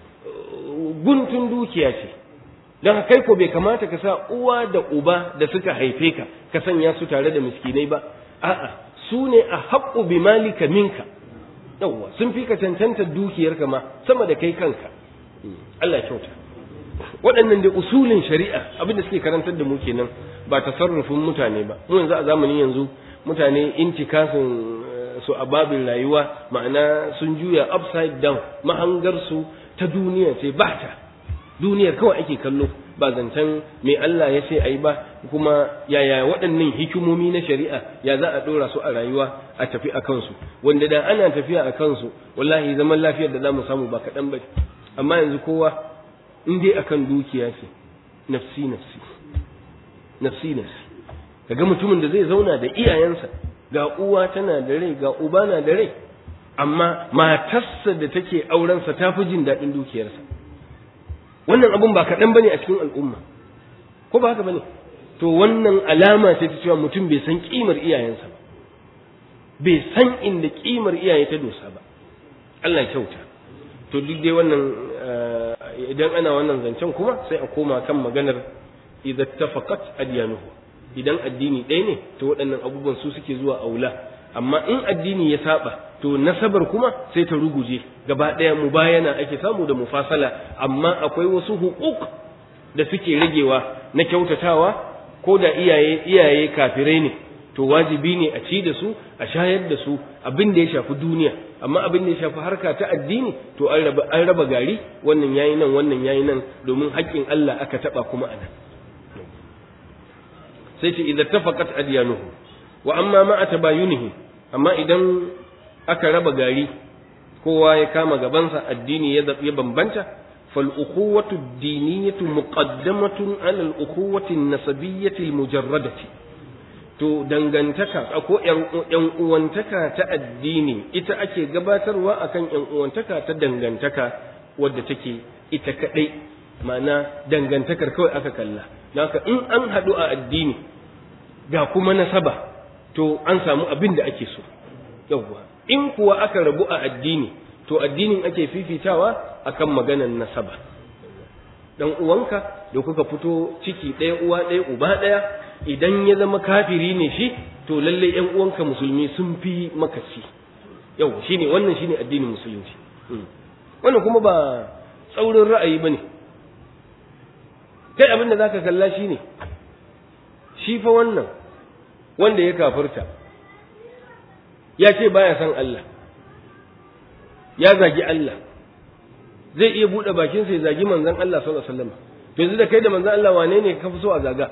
guntun dukiya ce, don kai ko bai kamata ka sa uwa da uba da suka haife ka ka sanya su tare da miskinai ba. A'a, su ne a haƙƙu bi malika minka. Yawwa, sun fi ka cancanta dukiyarka ma sama da kai kanka. Allah kyauta. Waɗannan da usulin shari'a abin da suke karantar da mu kenan, ba tasarrufin mutane ba. Mu yanzu a zamanin yanzu mutane intikasin su a babin rayuwa, ma'ana sun juya upside down, mahangar su ta duniya ce ba ta. Duniyar kawai ake kallo, ba zancen me Allah ya ce ayi ba, kuma yaya waɗannan hikimomi na shari'a ya za a ɗora su a rayuwa a tafi a kansu, wanda da ana tafiya a kansu wallahi zaman lafiyar da za mu samu ba kaɗan ba. Amma yanzu kowa in dai akan dukiya ce nafsi nafsi nafsi nafsi, kaga mutumin da zai zauna da iyayensa, ga uwa tana da rai ga uba na da rai, amma matarsa da take aurensa ta fi jin daɗin dukiyarsa. Wannan abun ba kaɗan bane a cikin al'umma, ko ba haka bane? To wannan alama ce ta cewa mutum bai san kimar iyayensa ba, bai san inda kimar iyaye ta dosa ba. Allah ya kyauta. To duk dai wannan idan ana wannan zancen kuma sai a koma kan maganar idza tafaqat adyanuhu, idan addini ɗaya ne to waɗannan abubuwan su suke zuwa aula, amma in addini ya saba to nasabar kuma sai ta ruguje gaba ɗaya. Mubayana ake samu da mufasala, amma akwai wasu hukuk da suke ragewa na kyautatawa, ko da iyaye kafirai ne to wajibi ne a ci da su, a shayar da su, abin da ya shafi duniya. Amma abin da ya shafi harka ta addini to an raba gari, wannan yayi nan wannan yayi nan, domin haƙƙin Allah aka taba kuma anan. Sai ce idza tafaqat adyanuhu wa amma ma atabayunihi, amma idan aka raba gari kowa ya kama gabansa, addini ya bambanta, fal ukhuwatu ad-diniyatu muqaddamatun ala al-ukhuwati an-nasabiyyati al-mujarradati. To dangantaka ko ƴan uwantaka ta addini ita ake gabatarwa akan ƴan uwantaka ta dangantaka wadda take ita kadai, ma'ana dangantakar kawai aka kalla. Haka in an haɗu a addini ga kuma nasaba to an samu abin da ake so. Yawwa, in kuwa aka rabu a addini to addinin ake fifitawa akan maganar nasaba. Dan uwanka da kuka fito ciki ɗaya uwa ɗaya uba ɗaya, idan ya zama kafiri ne shi to lalle ƴan uwanka musulmi sun fi maka ci. Yau wannan shine addinin musulunci. Wannan kuma ba tsaurin ra'ayi bane. Kai abin da zaka kalla shine shi fa wannan wanda ya kafirta ya ce baya san Allah, ya zagi Allah, zai iya buɗe bakinsa ya zagi manzon Allah sallallahu alaihi wasallam. To yanzu da kai da manzon Allah wane ne ka fi so a zaga?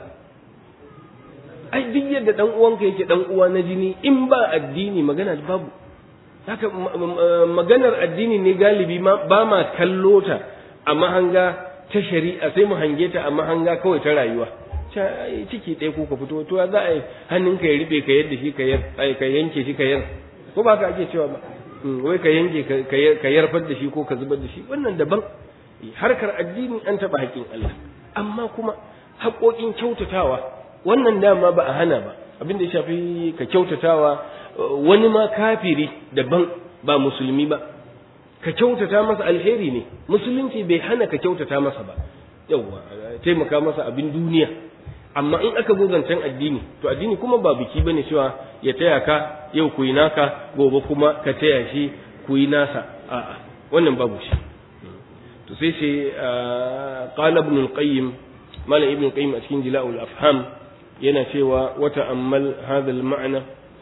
Ai duk yadda dan uwanka yake dan uwa na jini, in ba addini magana babu. Haka maganar addini ne galibi ba ma kallo ta a mahanga ta shari'a, sai mu hange ta a mahanga kawai ta rayuwa. Ciki ɗaya ko ka fito to za a yi hannunka ya rufe ka yadda shi ka yanke shi ka yar, ko ba ka ake cewa ba? Wai ka yanke ka yarfar da shi ko ka zubar da shi, wannan daban. Harkar addini an taɓa haƙƙin Allah, amma kuma haƙoƙin kyautatawa wannan dama ba a hana ba. Abin da ya shafi ka kyautatawa wani ma kafiri daban ba musulmi ba, ka kyautata masa alheri ne, musulunci bai hana ka kyautata masa ba. Yawwa, taimaka masa abin duniya. Amma in aka zo zancen addini to addini kuma ba biki bane cewa ya taya ka yau ku yi naka gobe kuma ka taya shi ku yi nasa, a'a wannan babu shi. To sai shi qala ibn al-qayyim, malam ibn al-qayyim a cikin jila'ul afham yana cewa wa ta'ammal hadha al-ma'na,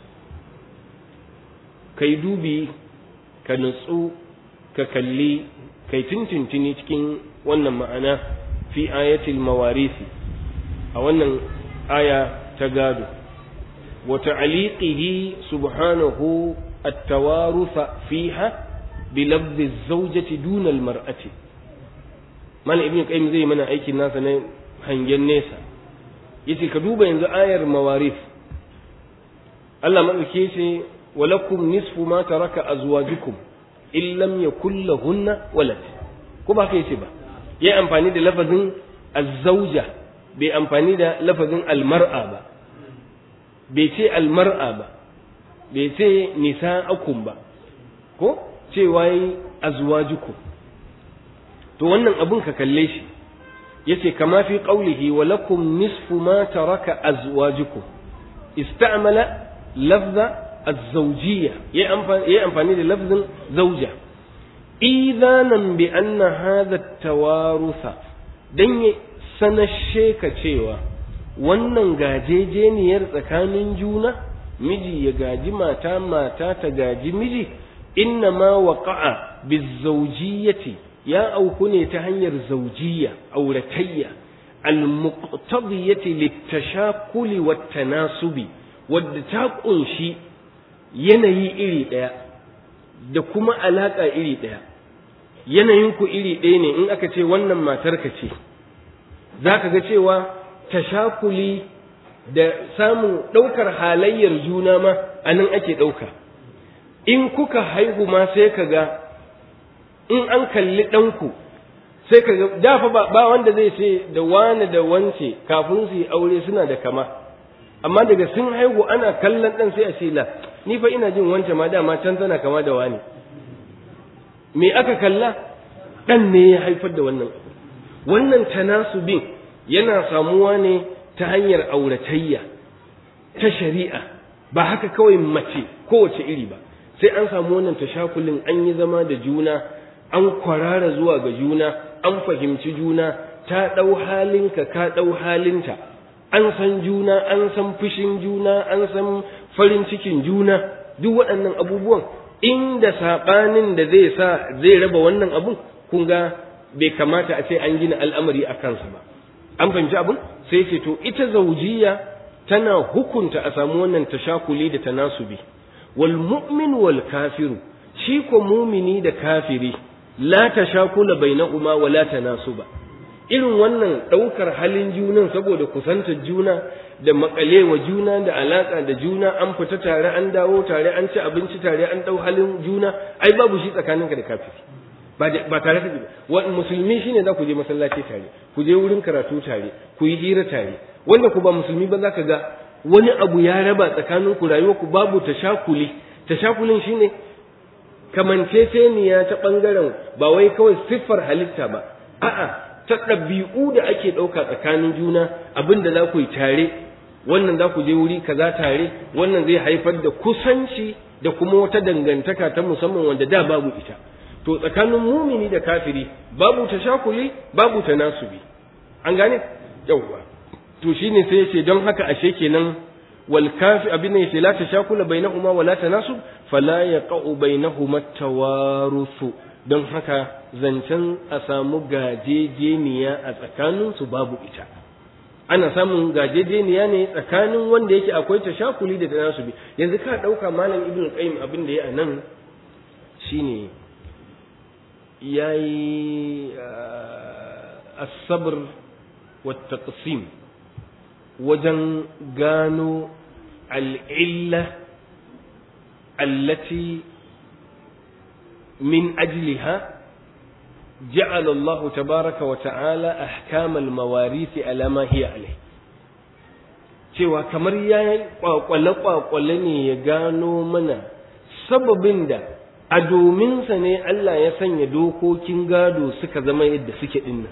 kai dubi ka nutsu ka kalli kai tintintini cikin wannan ma'ana fi ayatil mawarisi, a wannan aya ta gado, wa ta'liqihi subhanahu at-tawarutha fiha bi lafzi az-zawjati duna al-mar'ati. Malam ibn qayyim zai mana aikin nasa ne hangen nesa, yace ka duba yanzu ayar mawarith, Allah madauke shi walakum nisfu ma taraka azwajukum in lam yakul lahunna walad, ko ba kai ce ba, yayi amfani da lafazin az-zawja, bai amfani da lafazin almar'a ba, bai ce almar'a ba, bai ce nisa'akum ba, ko cewa yi azwajukum. To wannan abun ka kalle shi, yace kama fi qawlihi wa lakum nisfu ma taraka azwajukum, ista'mala lafza az-zawjiyya, yayi amfani da lafzin zawja, idanan bi anna hadha at-tawarutha, dan sanashe ka cewa wannan gajejeniyar tsakanin juna, miji ya gaji mata, mata ta gaji miji, inna ma waqa'a bizawjiyyati, ya auku ne ta hanyar zawjiyya, auratayya, al-muqtadiyati lit-tashakuli wat-tanasubi wadda ta kunshi yanayi iri ɗaya da kuma alaƙa iri ɗaya. Yanayinku iri ɗaya ne in aka ce wannan matarka ce, za ka ga cewa tashakuli da samun ɗaukar halayyar juna ma a nan ake ɗauka. In kuka haihu ma sai ka ga in an kalli ɗanku sai ka ga dafa ba wanda zai ce da wane da wance kafin su yi aure suna da kama, amma daga sun haihu ana kallon ɗan sai a ce la ni fa ina jin wance ma dama can tana kama da wani. Me aka kalla? Ɗan ne ya haifar da wannan abu. Wannan tanasubin yana samuwa ne ta hanyar auratayya ta shari'a, ba haka kawai mace kowace iri ba, sai an samu wannan tashakulin, an yi zama da juna, an kwarara zuwa ga juna, an fahimci juna, ta ɗau halinka ka ɗau halinta, an san juna, an san fushin juna, an san farin cikin juna. Duk waɗannan abubuwan inda saɓanin da zai raba wannan abun, kun ga bai kamata a ce an gina al'amari a kansa ba. An fahimci abun? Sai ce to ita zaujiya tana hukunta a samu wannan tashakuli da tanasubi. Wal mu'min wal kafiru, shi ko mumini da kafiri la tashakula bainahuma wa la tanasuba. Irin wannan ɗaukar halin junan saboda kusantar juna da makalewa juna da alaka da juna, an fita tare, an dawo tare, an ci abinci tare, an ɗau halin juna, ai babu shi tsakaninka da kafiri. Ba tare da wa musulmi shine za ku je masallaci tare, ku je wurin karatu tare, ku yi hira tare. Wanda ku ba musulmi ba za ka ga wani abu ya raba tsakanin ku, rayuwar ku babu tashakuli. Tashakulin shine kamanceceniya ta bangaren ba wai kawai siffar halitta ba, a'a ta ɗabi'u da ake ɗauka tsakanin juna, abin da za ku yi tare, wannan za ku je wuri kaza tare, wannan zai haifar da kusanci da kuma wata dangantaka ta musamman wanda da babu ita. To tsakanin mumini da kafiri babu tashakuli, babu tanasubi. An gane? Yawwa. To shine sai yace don haka ashe kenan wal kafi abin yace la tashakula bainahuma wa la tanasub fala yaqa'u bainahuma tawaruthu. Don haka zancen a samu gajejeniya a tsakanin su babu ita. Ana samun gajejeniya ne tsakanin wanda yake akwai tashakuli da tanasubi. Yanzu ka dauka malam Ibn Qayyim abin da ya anan shine yayi as-sabr wa taqsim wajen gano al-illa allati min ajliha ja'ala Allah tabaraka wa ta'ala ahkam al-mawarith ala ma hiya alayh, cewa kamar yayi kwakwale ne ya gano mana sababin da a dominsa ne Allah ya sanya dokokin gado suka zama yadda suke dinnan.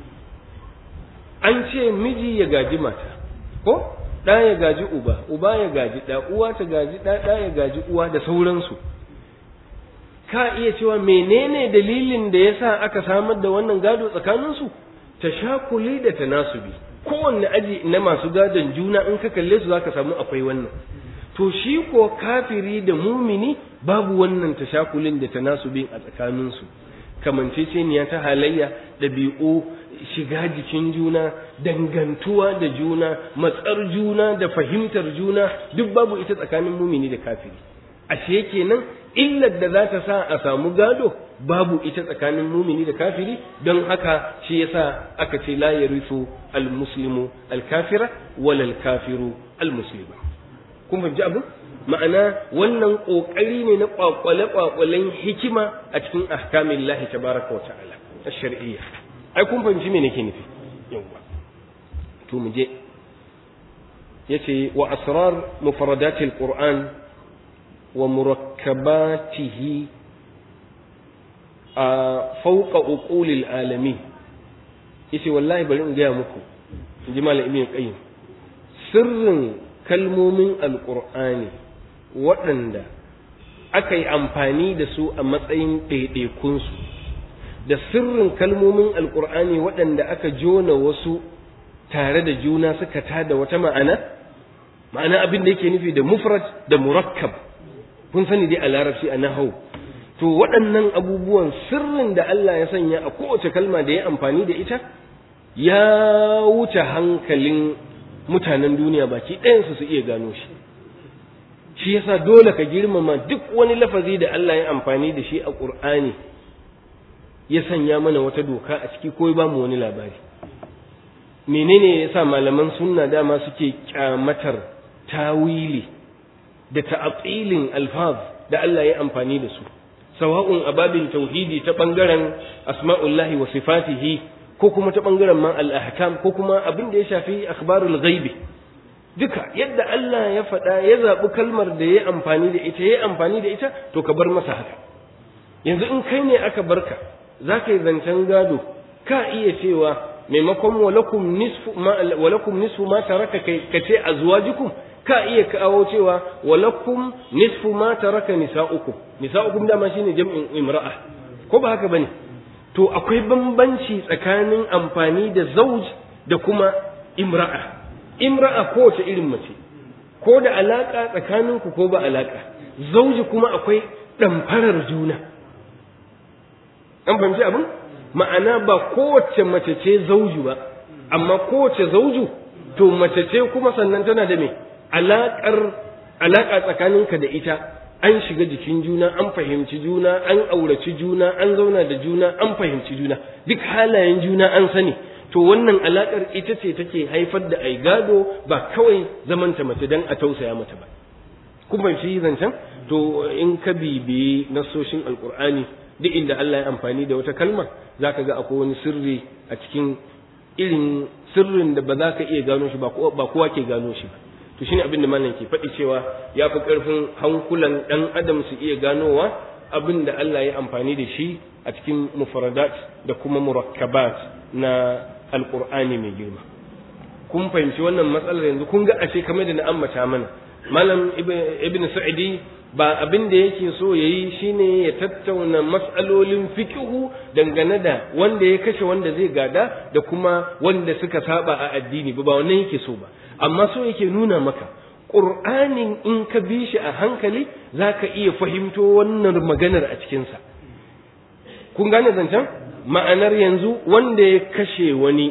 An ce miji ya gaji mata, ko ɗa ya gaji uba, uba ya gaji ɗa, uwa ta gaji ɗa, ɗa ya gaji uwa da sauransu. Ka iya cewa menene dalilin da yasa aka samar da wannan gado tsakaninsu? Tashakuli da tanasubi. Kowanne aji na masu gadon juna in ka kalle su zaka samu akwai wannan. To shi ko kafiri da mumini babu wannan tashakulin da tanasubin a tsakaninsu. Kamanceceniya ta halayya, ɗabi'u, shiga jikin juna, dangantuwa da juna, matsar juna da fahimtar juna, duk babu ita tsakanin mumini da kafiri. Ashe kenan illar da za ta sa a samu gado babu ita tsakanin mumini da kafiri, don haka shi yasa aka ce la yarithu al-muslimu al-kafira wala al-kafiru al-muslima. Kun fahimci abin? Ma'ana wannan kokari ne na kwakwale-kwakwalen hikima a cikin ahkamin lahi tabaraka wa ta'ala ash-shar'iyya. Ai kun fahimci me nake nufi? Yawwa. To mu je. Yace wa asrar mufradatil Qur'an wa murakkabatihi fawqa uqulil alamin. Yace wallahi bari in ga muku, inji Malam Ibn Qayyim, sirrin kalmomin alqur'ani waɗanda aka yi amfani da su a matsayin ɗaiɗaikunsu, da sirrin kalmomin alƙur'ani waɗanda aka jona wasu tare da juna suka tada wata ma'ana abin da yake nufi da mufrad da murakkab, kun sani dai a larabci a nahau. To waɗannan abubuwan sirrin da Allah ya sanya a kowace kalma da ya amfani da ita ya wuce hankalin mutanen duniya baki ɗayansu su iya gano shi. Shi yasa dole ka girmama duk wani lafazi da Allah ya amfani da shi a Qur'ani, ya sanya mana wata doka a ciki ko ya ba mu wani labari. Menene yasa malaman sunna dama suke kyamatar tawili da ta'atilin alfaz da Allah ya amfani da su, sawa'un ababin tauhidi ta bangaren asma'ullahi wa sifatihi, ko kuma ta bangaren ma al-ahkam, ko kuma abin da ya shafi akhbarul ghaibi. Duka yadda Allah ya faɗa ya zaɓi kalmar da ya amfani da ita to ka bar masa haka. Yanzu in kai ne aka barka za ka yi zancen gado, ka iya cewa maimakon walakum nisfu ma taraka ka ce azwajukum, ka iya kawo cewa walakum nisfu ma taraka nisa'ukum dama shine jam'in imra'a, ko ba haka bane? To akwai bambanci tsakanin amfani da zauj da kuma imra'a. Imra'a kowace irin mace, ko da alaka tsakaninku ko ba alaka. Zauji kuma akwai ɗamfarar juna. An fahimci abin? Ma'ana ba kowace mace ce zauju ba, amma kowace zauju to mace ce kuma sannan tana da me alaka tsakaninka da ita, an shiga jikin juna, an fahimci juna, an auraci juna, an zauna da juna, an fahimci juna, duk halayen juna an sani. To wannan alakar ita ce take haifar da ai gado, ba kawai zamanta mace dan a tausaya mata ba. Kun fahimci zancen? To in ka bibiyi nasoshin alkur'ani, duk inda Allah ya amfani da wata kalma zaka ga akwai wani sirri a cikin, irin sirrin da ba za ka iya gano shi ba kowa ke gano shi ba. To shine abin da malam ke faɗi cewa ya fi ƙarfin hankulan ɗan adam su iya ganowa abin da Allah ya amfani da shi a cikin mufradat da kuma murakkabat na alqur'ani mai girma. Kun fahimci wannan matsalar yanzu? Kun ga ashe kamar da na ambata mana, malam ibn sa'idi ba abin da yake so yayi shine ya tattauna mas'alolin fiqhu dangane da wanda ya kashe wanda zai gada da kuma wanda suka saba a addini ba wannan yake so ba, amma so yake nuna maka Qur'anin in ka bi shi a hankali zaka iya fahimto wannan maganar a cikin sa. Kun gane zancen? Ma'anar yanzu wanda ya kashe wani,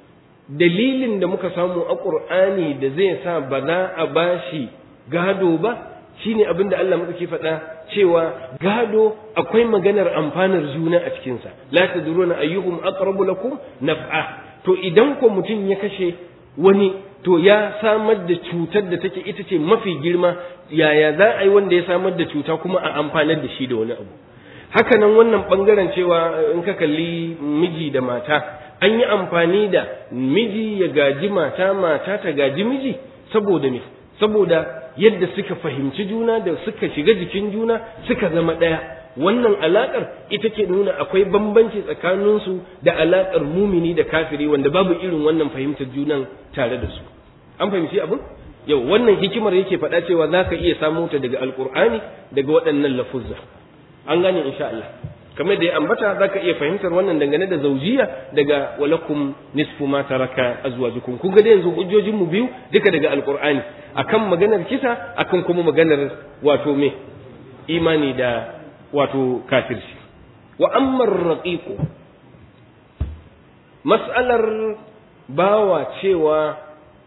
dalilin da muka samu a Qur'ani da zai sa ba za a bashi gado ba shine abin da Allah muke faɗa cewa gado akwai maganar amfanar juna a cikin sa, la tadruna ayyuhum aqrabu lakum naf'a. To idan ko mutum ya kashe wani, to ya samar da cutar da take ita ce mafi girma, yaya za a yi wanda ya samar da cuta kuma a amfanar da shi da wani abu? Haka nan wannan bangaren cewa in ka kalli miji da mata, an yi amfani da miji ya gaji mata, mata ta gaji miji, saboda me? Saboda yadda suka fahimci juna da suka shiga jikin juna suka zama ɗaya. Wannan alaƙar ita ke nuna akwai bambanci tsakaninsu da alaƙar mumini da kafiri, wanda babu irin wannan fahimtar junan tare da su. An fahimci abin? Yau wannan hikimar yake faɗa cewa za ka iya samu ta daga alƙur'ani, daga waɗannan lafuzza. An gane insha Allah. Kamar da ya ambata za ka iya fahimtar wannan dangane da zaujiya daga walakum nisfu ma taraka azwajukum. Kun ga da yanzu hujjojin mu biyu duka daga alqur'ani, akan maganar kisa, akan kuma maganar wato me imani da wato kafirci. Wa amma raqiqu, mas'alar bawa cewa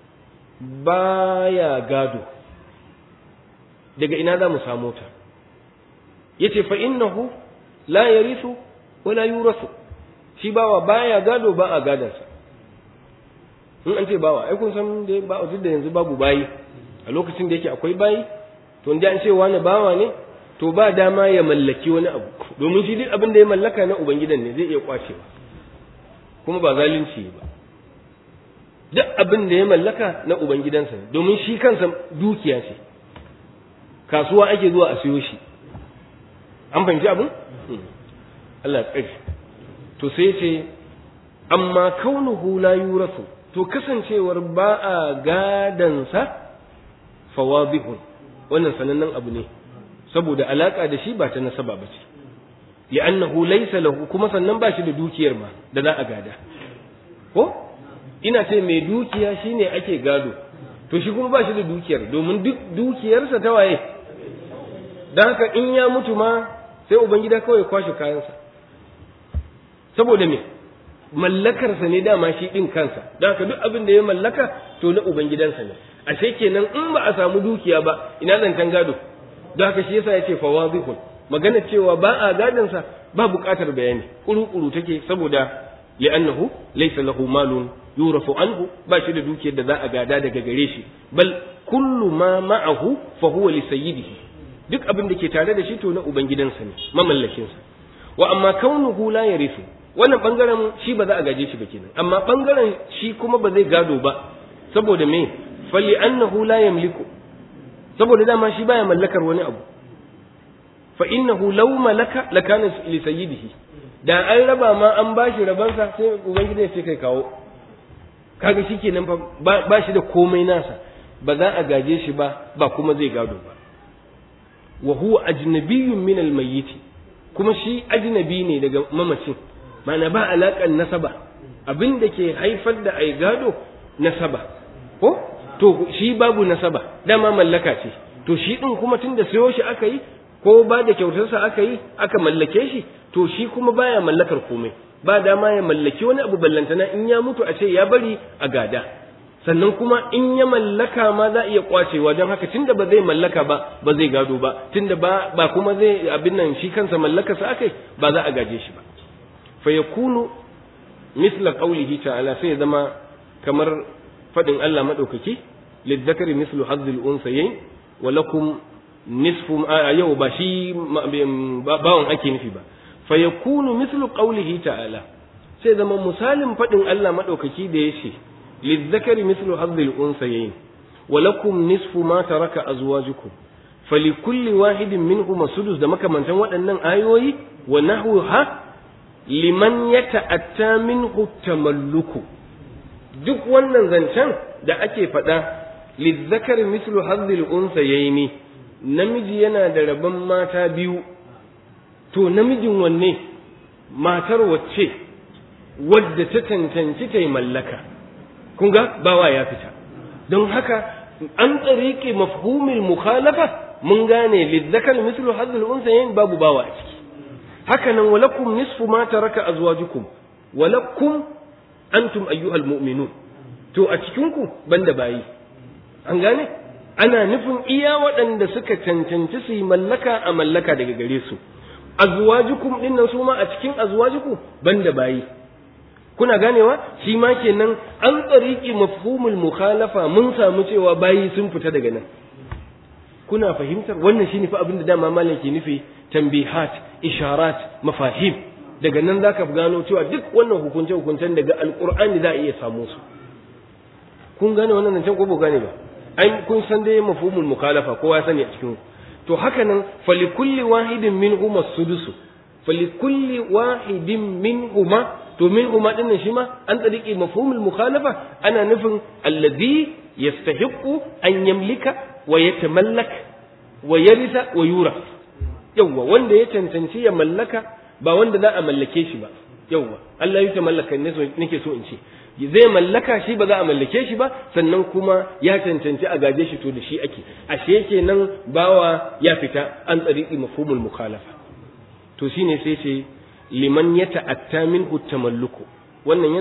baya gado, daga ina za mu samu ta? Yace fa innahu la yarithu wala yurathu, shi bawa baya gado, ba a gadansa. In an ce bawa, ai kun san dai ba duk da yanzu babu bayi, a lokacin da yake akwai bayi, to inda an ce wani bawa ne, to ba dama ya mallaki wani abu, domin shi duk abin da ya mallaka na ubangidan ne, zai iya kwacewa, kuma ba zalunci ba. Duk abin da ya mallaka na ubangidansa ne, domin shi kansa dukiya ce, kasuwa ake zuwa a siyo shi. An fahimci abin? Allah tsari. To sai ce, amma kaunuhu la yurasu, to kasancewar ba a gadansa fawadihun, wannan sanannen abu ne, saboda alaka da shi ba ta nasaba ba ce. Li'annahu laysa lahu, kuma sannan ba shi da dukiyar ma da za a gada. Ko? Ina ce mai dukiya shine ake gado, to shi kuma ba shi da dukiyar, domin duk dukiyarsa ta waye? Dan haka in ya mutu ma sai ubangida kawai kwashe kayansa. Saboda me? mallakarsa ne dama shi din kansa don haka duk abin da ya mallaka to na ubangidansa ne ashe kenan in ba a samu dukiya ba ina zantan gado don haka shi yasa yace fawadihun magana cewa ba a gadonsa ba buƙatar bayani kuru-kuru take saboda li'annahu laysa lahu malun yurafu anhu ba shi da dukiyar da za a gada daga gare shi bal kullu ma ma'ahu fa huwa li sayyidihi duk abin da ke tare da shi to na ubangidansa ne mamallakinsa wa amma kaunuhu la yarithu wannan bangaren shi ba za a gaje shi ba kenan amma bangaren shi kuma ba zai gado ba saboda me fali annahu la yamliku saboda dama shi baya mallakar wani abu fa innahu law malaka lakana li sayyidihi da an raba ma an bashi rabansa sai ubangiji ya ce kai kawo kaga shikenan fa ba shi da komai nasa ba za a gaje shi ba ba kuma zai gado ba wa huwa ajnabiyyun min al-mayyit kuma shi ajnabi ne daga mamacin mana ba alaƙar nasaba abin da ke haifar da ai gado nasaba ko to shi babu nasaba dama mallaka ce to shi din kuma tunda sayo shi aka yi ko ba da kyautarsa aka yi aka mallake shi to shi kuma baya mallakar komai ba dama ya mallaki wani abu ballantana in ya mutu a ce ya bari a gada sannan kuma in ya mallaka ma za iya kwacewa don haka tunda ba zai mallaka ba zai gado ba tunda ba kuma zai abin nan shi kansa mallakarsa akai ba za a gaje shi ba fa yakunu misla qawlihi ta'ala sai zama kamar fadin Allah madaukaki lidzakari mislu hazzil unsayayn wa lakum nisfu yau ba shi bawon ake nufi ba fa yakunu mislu qawlihi ta'ala sai zama misalin fadin Allah madaukaki da yace lidzakari mislu hazzil unsayayn wa lakum nisfu ma taraka azwajukum falikulli wahidin minhum sudus da makamantan waɗannan ayoyi wa nahwaha liman yata'atta minhu tamalluku duk wannan zancen da ake faɗa lidzakari mislu hazzil unsayayn namiji yana da rabon mata biyu to namijin wanne matar wacce wadda ta cancanci ta yi mallaka kun ga bawa ya fita don haka an tsariki mafhumil mukhalafa mun gane lidzakar mislu hazzul unsayayn babu bawa a ciki haka nan walakum nisfu ma taraka azwajukum walakum antum ayyuhal mu'minun to a cikin ku banda bayi an gane ana nufin iya waɗanda suka cancanci su yi mallaka a mallaka daga gare su azwajukum dinnan su ma a cikin azwajukum banda bayi kuna ganewa shi ma kenan an tsariki mafhumul mukhalafa mun samu cewa bayi sun fita daga nan kuna fahimtar wannan shine fa abin da dama malam ke nufi tanbihat isharat mafahim daga nan zaka gano cewa duk wannan hukunce hukuncen daga alqur'ani za a iya samu su kun gane wannan nan can ko ba gane ba ai kun san dai mafhumul mukhalafa kowa ya sani a cikin to haka nan falikulli wahidin minhum as-sudus falikulli wahidin minhum to minhum din shi ma an tsariki mafhumul mukhalafa ana nufin alladhi yastahiqu an yamlika wa yatamallak wa yarisa wa yura yawa wanda ya cancanci ya mallaka ba wanda za a mallake shi ba yawa Allah ya tamallaka ne so nake so in ce zai mallaka shi ba za a mallake shi ba sannan kuma ya cancanci a gaje shi to da shi ake ashe kenan bawa ya fita an tsariki mafhumul mukhalafa to shine sai ce liman yata'atta minhu tamalluku wannan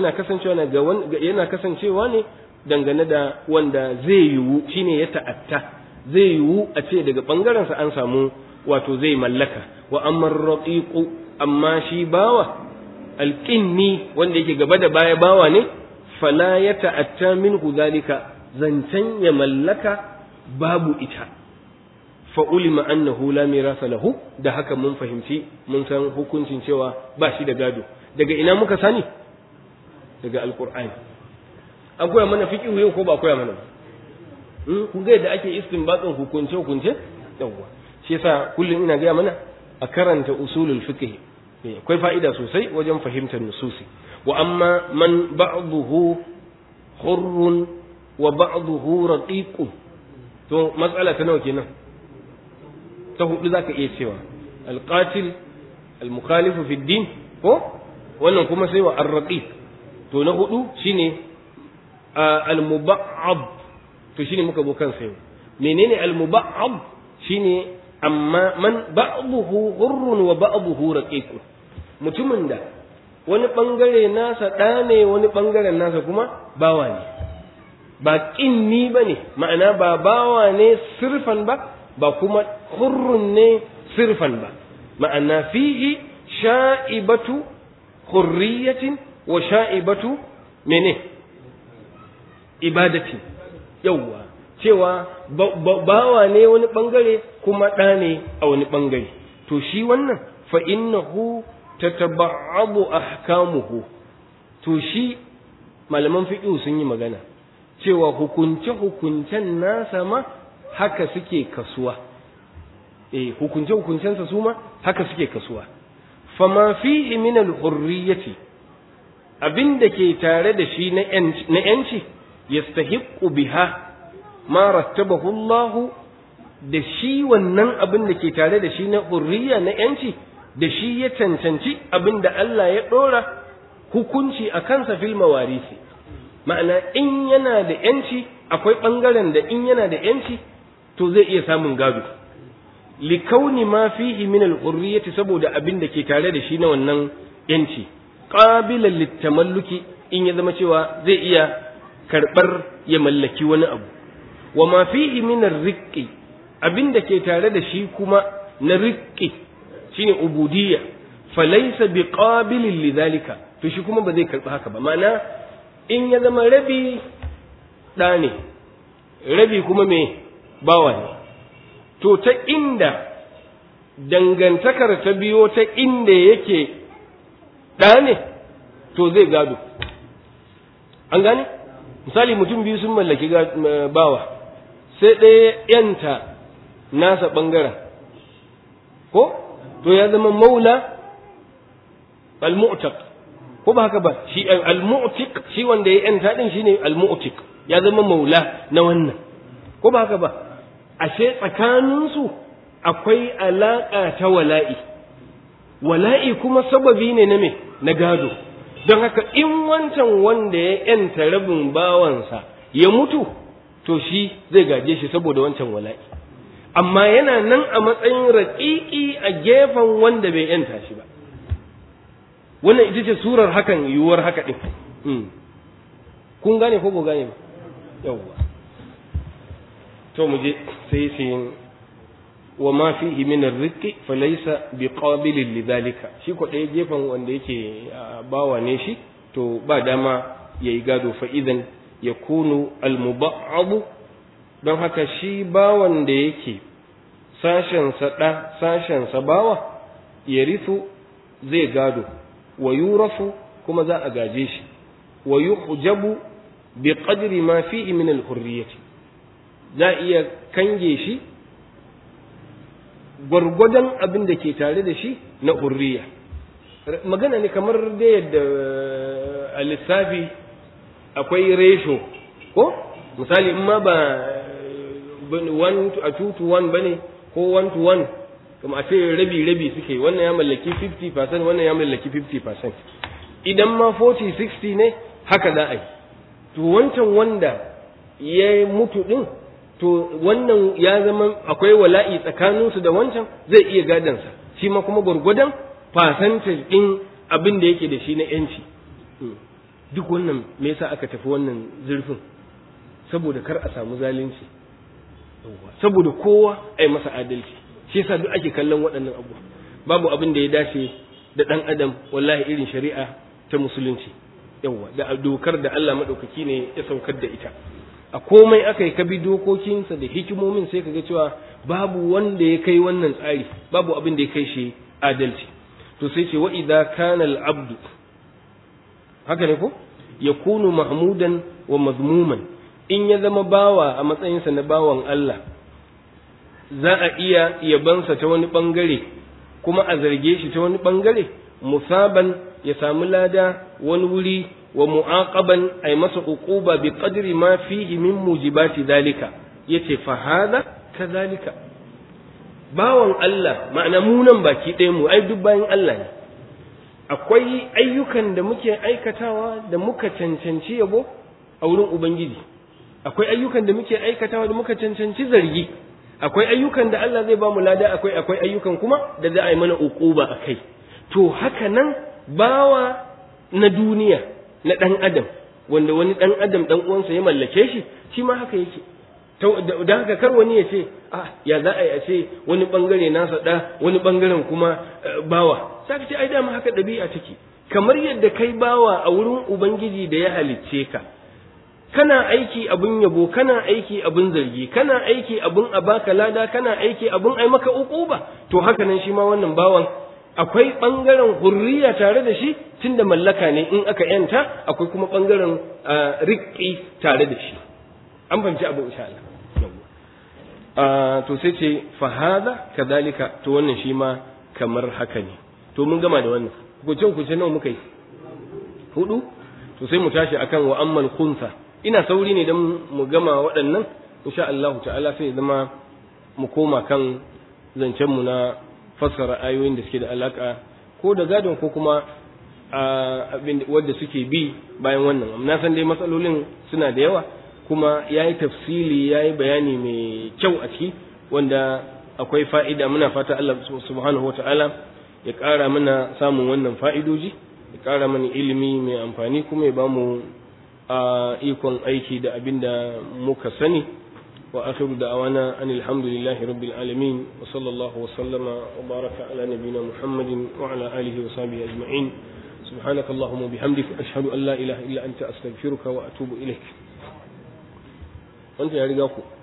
yana kasancewa ne dangane da wanda zai yiwu shine yata'atta zai yiwu a ce daga bangaren sa an samu wato zai mallaka wa amma raqiqu amma shi bawa alqinni wanda yake gaba da baya bawa ne fala ya ta'atta minhu zalika zancen ya mallaka babu ita fa ulima annahu la mirasa lahu da haka mun fahimci mun san hukuncin cewa ba shi da gado daga ina muka sani daga alqur'ani an koya mana fiqhu yau ko ba koya mana kun ga yadda ake istinbatin hukunce hukunce yawa shi yasa kullum ina ga mana a karanta usulul fiqh akwai fa'ida sosai wajen fahimtar nususi wa amma man ba'dahu hurrun wa ba'dahu raqiqun to matsala ta nawa kenan ta hudu zaka iya cewa alqatil almukhalifu fi din ko wannan kuma sai wa arraqiq to na hudu shine almuba'ab to shine muka zo kan sai menene almuba'ab shine amma man ba'dahu hurrun wa ba'dahu raqiqun mutumin da wani ɓangare nasa ɗa ne wani ɓangaren nasa kuma bawa ne ba ƙinni ba ne ma'ana ba bawa ne sirfan ba kuma hurrun ne sirfan ba ma'ana fihi sha'ibatu hurriyatin wa sha'ibatu mene ibadati yawwa cewa bawa ne wani ɓangare kuma ɗa ne a wani ɓangare to shi wannan fa innahu tataba'abu ahkamuhu to shi malaman fiqh sun yi magana cewa hukunce-hukuncen nasa ma haka suke kasuwa hukunce-hukuncensa su ma haka suke kasuwa fama fihi min al-hurriyyati abinda ke tare da shi na yanci yastahiqqu biha ma rattabahu Allah da shi wannan abin da ke tare da shi na hurriya na yanci da shi ya cancanci abin da Allah ya dora hukunci a kansa fil mawarisi ma'ana in yana da yanci akwai ɓangaren da in yana da yanci to zai iya samun gado likauni ma fihi min al-hurriyyati saboda abin da ke tare da shi na wannan yanci qabilan litamalluki in ya zama cewa zai iya karbar ya mallaki wani abu wa ma fihi min ar-riqqi abin da ke tare da shi kuma na riqqi shine ubudiyya falaysa biqabilin lidhalika to shi kuma ba zai karba haka ba ma'ana in ya zama rabi ɗa ne rabi kuma me bawa ne to ta inda dangantakar ta biyo ta inda yake ɗa ne to zai gado an gane misali mutum biyu sun mallaki bawa sai ɗaya yanta nasa ɓangaren ko to ya zama maula al-mu'taq ko ba haka ba shi al-mu'tiq shi wanda ya yanta din shine al-mu'tiq ya zama maula na wannan ko ba haka ba ashe tsakanin su akwai alaka ta wala'i kuma sababi ne na me na gado don haka in wancan wanda ya yanta rabin bawansa ya mutu to shi zai gaje shi saboda wancan wala'i amma yana nan a matsayin raƙiƙi a gefen wanda bai yanta shi ba wannan ita ce surar hakan yiwuwar haka ɗin kun gane ko ko gane ba yawwa to mu je sai sai wa ma fihi min ar-rizqi falaysa biqabilin lidhalika shi ko ɗaya gefen wanda yake bawa ne shi to ba dama yayi gado fa idan yakunu al-muba'abu don haka shi bawan da yake sashen sa ɗa sashen sa bawa yarithu zai gado wa yurafu kuma za a gaje shi wa yuhjabu bi qadri ma fihi min al-hurriyyati za iya kange shi gwargwadon abin da ke tare da shi na hurriya magana ne kamar da yadda a lissafi akwai ratio ko misali in ma ba 2 to 1 bane ko 1 to 1 kuma a ce rabi suke wannan ya mallaki 50% wannan ya mallaki 50% idan ma 40-60 ne haka za a yi to wancan wanda ya mutu din to wannan ya zama akwai wala'i tsakaninsu da wancan zai iya gadansa shi ma kuma gwargwadon percentage din abin da yake da shi na yanci duk wannan me yasa aka tafi wannan zurfin saboda kar a samu zalunci saboda kowa ai masa adalci shi yasa duk ake kallon waɗannan abubuwa babu abin da ya dace da ɗan adam wallahi irin shari'a ta musulunci yawa da dokar da Allah madaukaki ne ya saukar da ita a komai aka yi kabi dokokinsa da hikimomin sai kaga cewa babu wanda ya kai wannan tsari babu abin da ya kai shi adalci to sai ce wa idza kana al-abdu haka ne ko yakunu mahmudan wa mazmuman in ya zama bawa a matsayinsa na bawan Allah za a iya yabansa ta wani bangare kuma a zarge shi ta wani bangare musaban ya samu lada wani wuri wa mu'aqaban ay masa uquba bi qadri ma fihi min mujibati dalika yace fa hada kadhalika bawan Allah ma'ana mu nan baki ɗaya mu ai duk bayan Allah ne akwai ayyukan da muke aikatawa da muka cancanci yabo a wurin ubangiji akwai ayyukan da muke aikatawa da muka cancanci zargi akwai ayyukan da Allah zai ba mu lada akwai ayyukan kuma da za a yi mana uquba akai to haka nan bawa na duniya na ɗan adam wanda wani ɗan adam ɗan uwansa ya mallake shi shi ma haka yake da haka kar wani ya ce ya za a yi a ce wani bangare nasa ɗa wani bangaren kuma bawa sai ka ce ai dama haka ɗabi'a take kamar yadda kai bawa a wurin ubangiji da ya halicce ka kana aiki abun yabo kana aiki abun zargi kana aiki abun a baka lada kana aiki abun ai maka uquba to haka nan shi ma wannan bawan akwai bangaren hurriya tare da shi tunda mallaka ne in aka yanta akwai kuma bangaren riƙi tare da shi an fahimci abu insha Allah to sai ce fa hadha kadhalika to wannan shi ma kamar haka ne to mun gama da wannan kuce nawa muka yi 4 to sai mu tashi akan wa ammal khunsa ina sauri ne dan mu gama waɗannan insha Allah ta'ala sai zama mu koma kan zancen mu na fassara ayoyin da suke da alaka ko da gadon ko kuma abin wanda suke bi bayan wannan na san dai matsalolin suna da yawa kuma yayi tafsili yayi bayani mai kyau a ciki wanda akwai fa'ida muna fata Allah subhanahu wata'ala ya ƙara mana samun wannan fa'idoji ya ƙara mana ilimi mai amfani kuma ya bamu ikon aiki da abinda muka sani wa akhiru da'awana anil hamdulillahi rabbil alamin wa sallallahu wa sallama wa baraka ala nabiyyina muhammadin wa ala alihi wa sahbihi ajma'in subhanakallahumma bihamdika ashhadu an la ilaha illa anta astaghfiruka wa atubu ilaik wanda ya riga ku